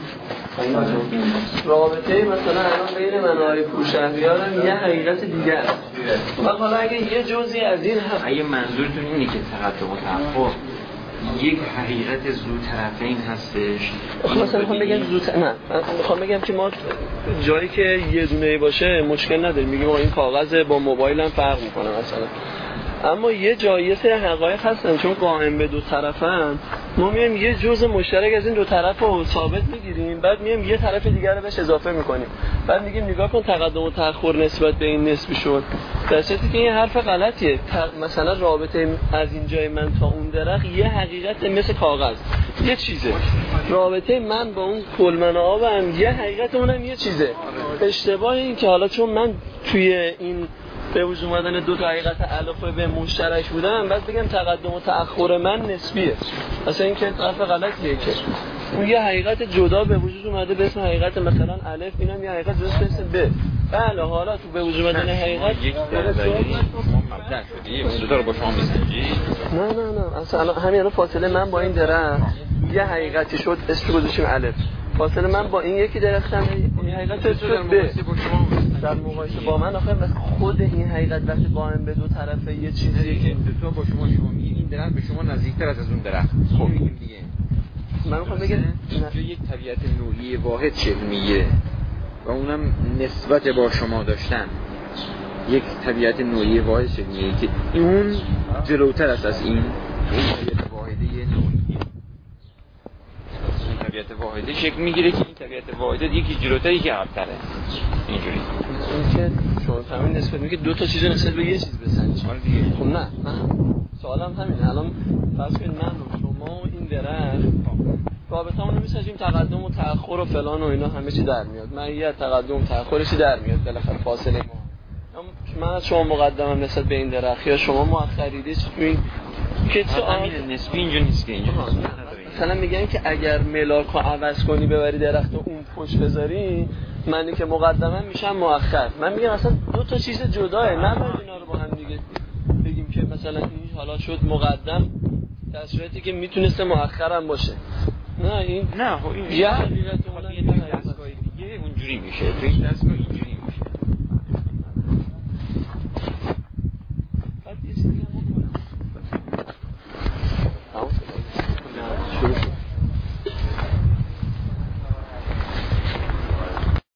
رابطه مثلا الان بین من و آقای پورشهریارم یه حقیقت دیگه است. و حالا اگه یه جزئی از این اگه منظورتون اینه که تقدم و تأخر یک حقیقت ذو طرفین هستش، مثلا میخوام بگم میخوام بگم که ما جایی که یه دونه باشه مشکل نداریم، میگیم این کاغذ با موبایل هم فرق میکنه مثلا. اما یه جایی سری حقایق هستن چون قائم به دو طرفن، ما میایم یه جزء مشترک از این دو طرف رو ثابت میگیریم، بعد میایم یه طرف دیگر رو بهش اضافه میکنیم، بعد میگیم نگاه کن تقدم و تأخر نسبت به این نسبی شد، در صورتی که این حرف غلطیه. مثلا رابطه از این جای من تا اون درخت یه حقیقت مثل کاغذ یه چیزه، رابطه من با اون کلمن آبم یه حقیقت اونم یه چیزه. اشتباه این که حالا چون من توی این به وجود اومدن دو تا حقیقت الف به مشترک بودن بعد بگم تقدم و تأخر من نسبیه، اصلا این که حرف غلطیه که اون یه حقیقت جدا به وجود اومده به اسم حقیقت مثلا الف، اینم یه حقیقت جدا به اسم ب. بله حالا تو به وجود اومدن حقیقت یک درجه مبدأ شدی دو تا رو با شما میسنجی؟ نه اصلا همین الان فاصله من با این درخت یه حقیقتی شد اسمش گذاشتیم الف، فاصله من با این یکی درختم این حقیقت شد ب. در مقایسه با من آخه خود این حقیقت وقتی قائم به دو طرفه یه چیزیه که تو با شما میگی این درخت به شما نزدیکتر از اون درخت. خب میگیم دیگه من میخوام بگم یک طبیعت نوعی واحد شکل میگیره و اونم نسبت با شما داشتن یک طبیعت نوعی واحد شکل میگیره که اون جلوتر است از این طبیعت واحده نوعی. طبیعت واحده شکل میگیره که این طبیعت واحده یکی جلوتر یکی عقب‌تره. اینجوری اینکه شما همین نسبت میگه دو تا چیز نسبت به یه چیز بسنجید. خب نه سوالم همینه. الان فرض کنید من و شما و این درخت رابطه‌مون رو میسنجیم تقدم و تأخر و فلان و اینا همه چی در میاد. من یه تقدم و تأخرشی در میاد بالاخره فاصله ما. من از شما مقدمم نسبت به این درخت یا شما مؤخریدید این که تو همین نسبی اینجا نیست که اینجا مثلا میگن که اگر ملاک رو عوض کنی ببری درخت و اون پشت بذاری منی که مقدمم میشم مؤخر. من میگم مثلا دو تا چیز جداه، نباید اینا رو با هم دیگه بگیم که مثلا این حالا شد مقدم در صورتی که میتونسته مؤخرم باشه. نه این نه خب این یه حقیقت اون دستگاه دیگه اونجوری میشه. تو این دستگاه اینجوری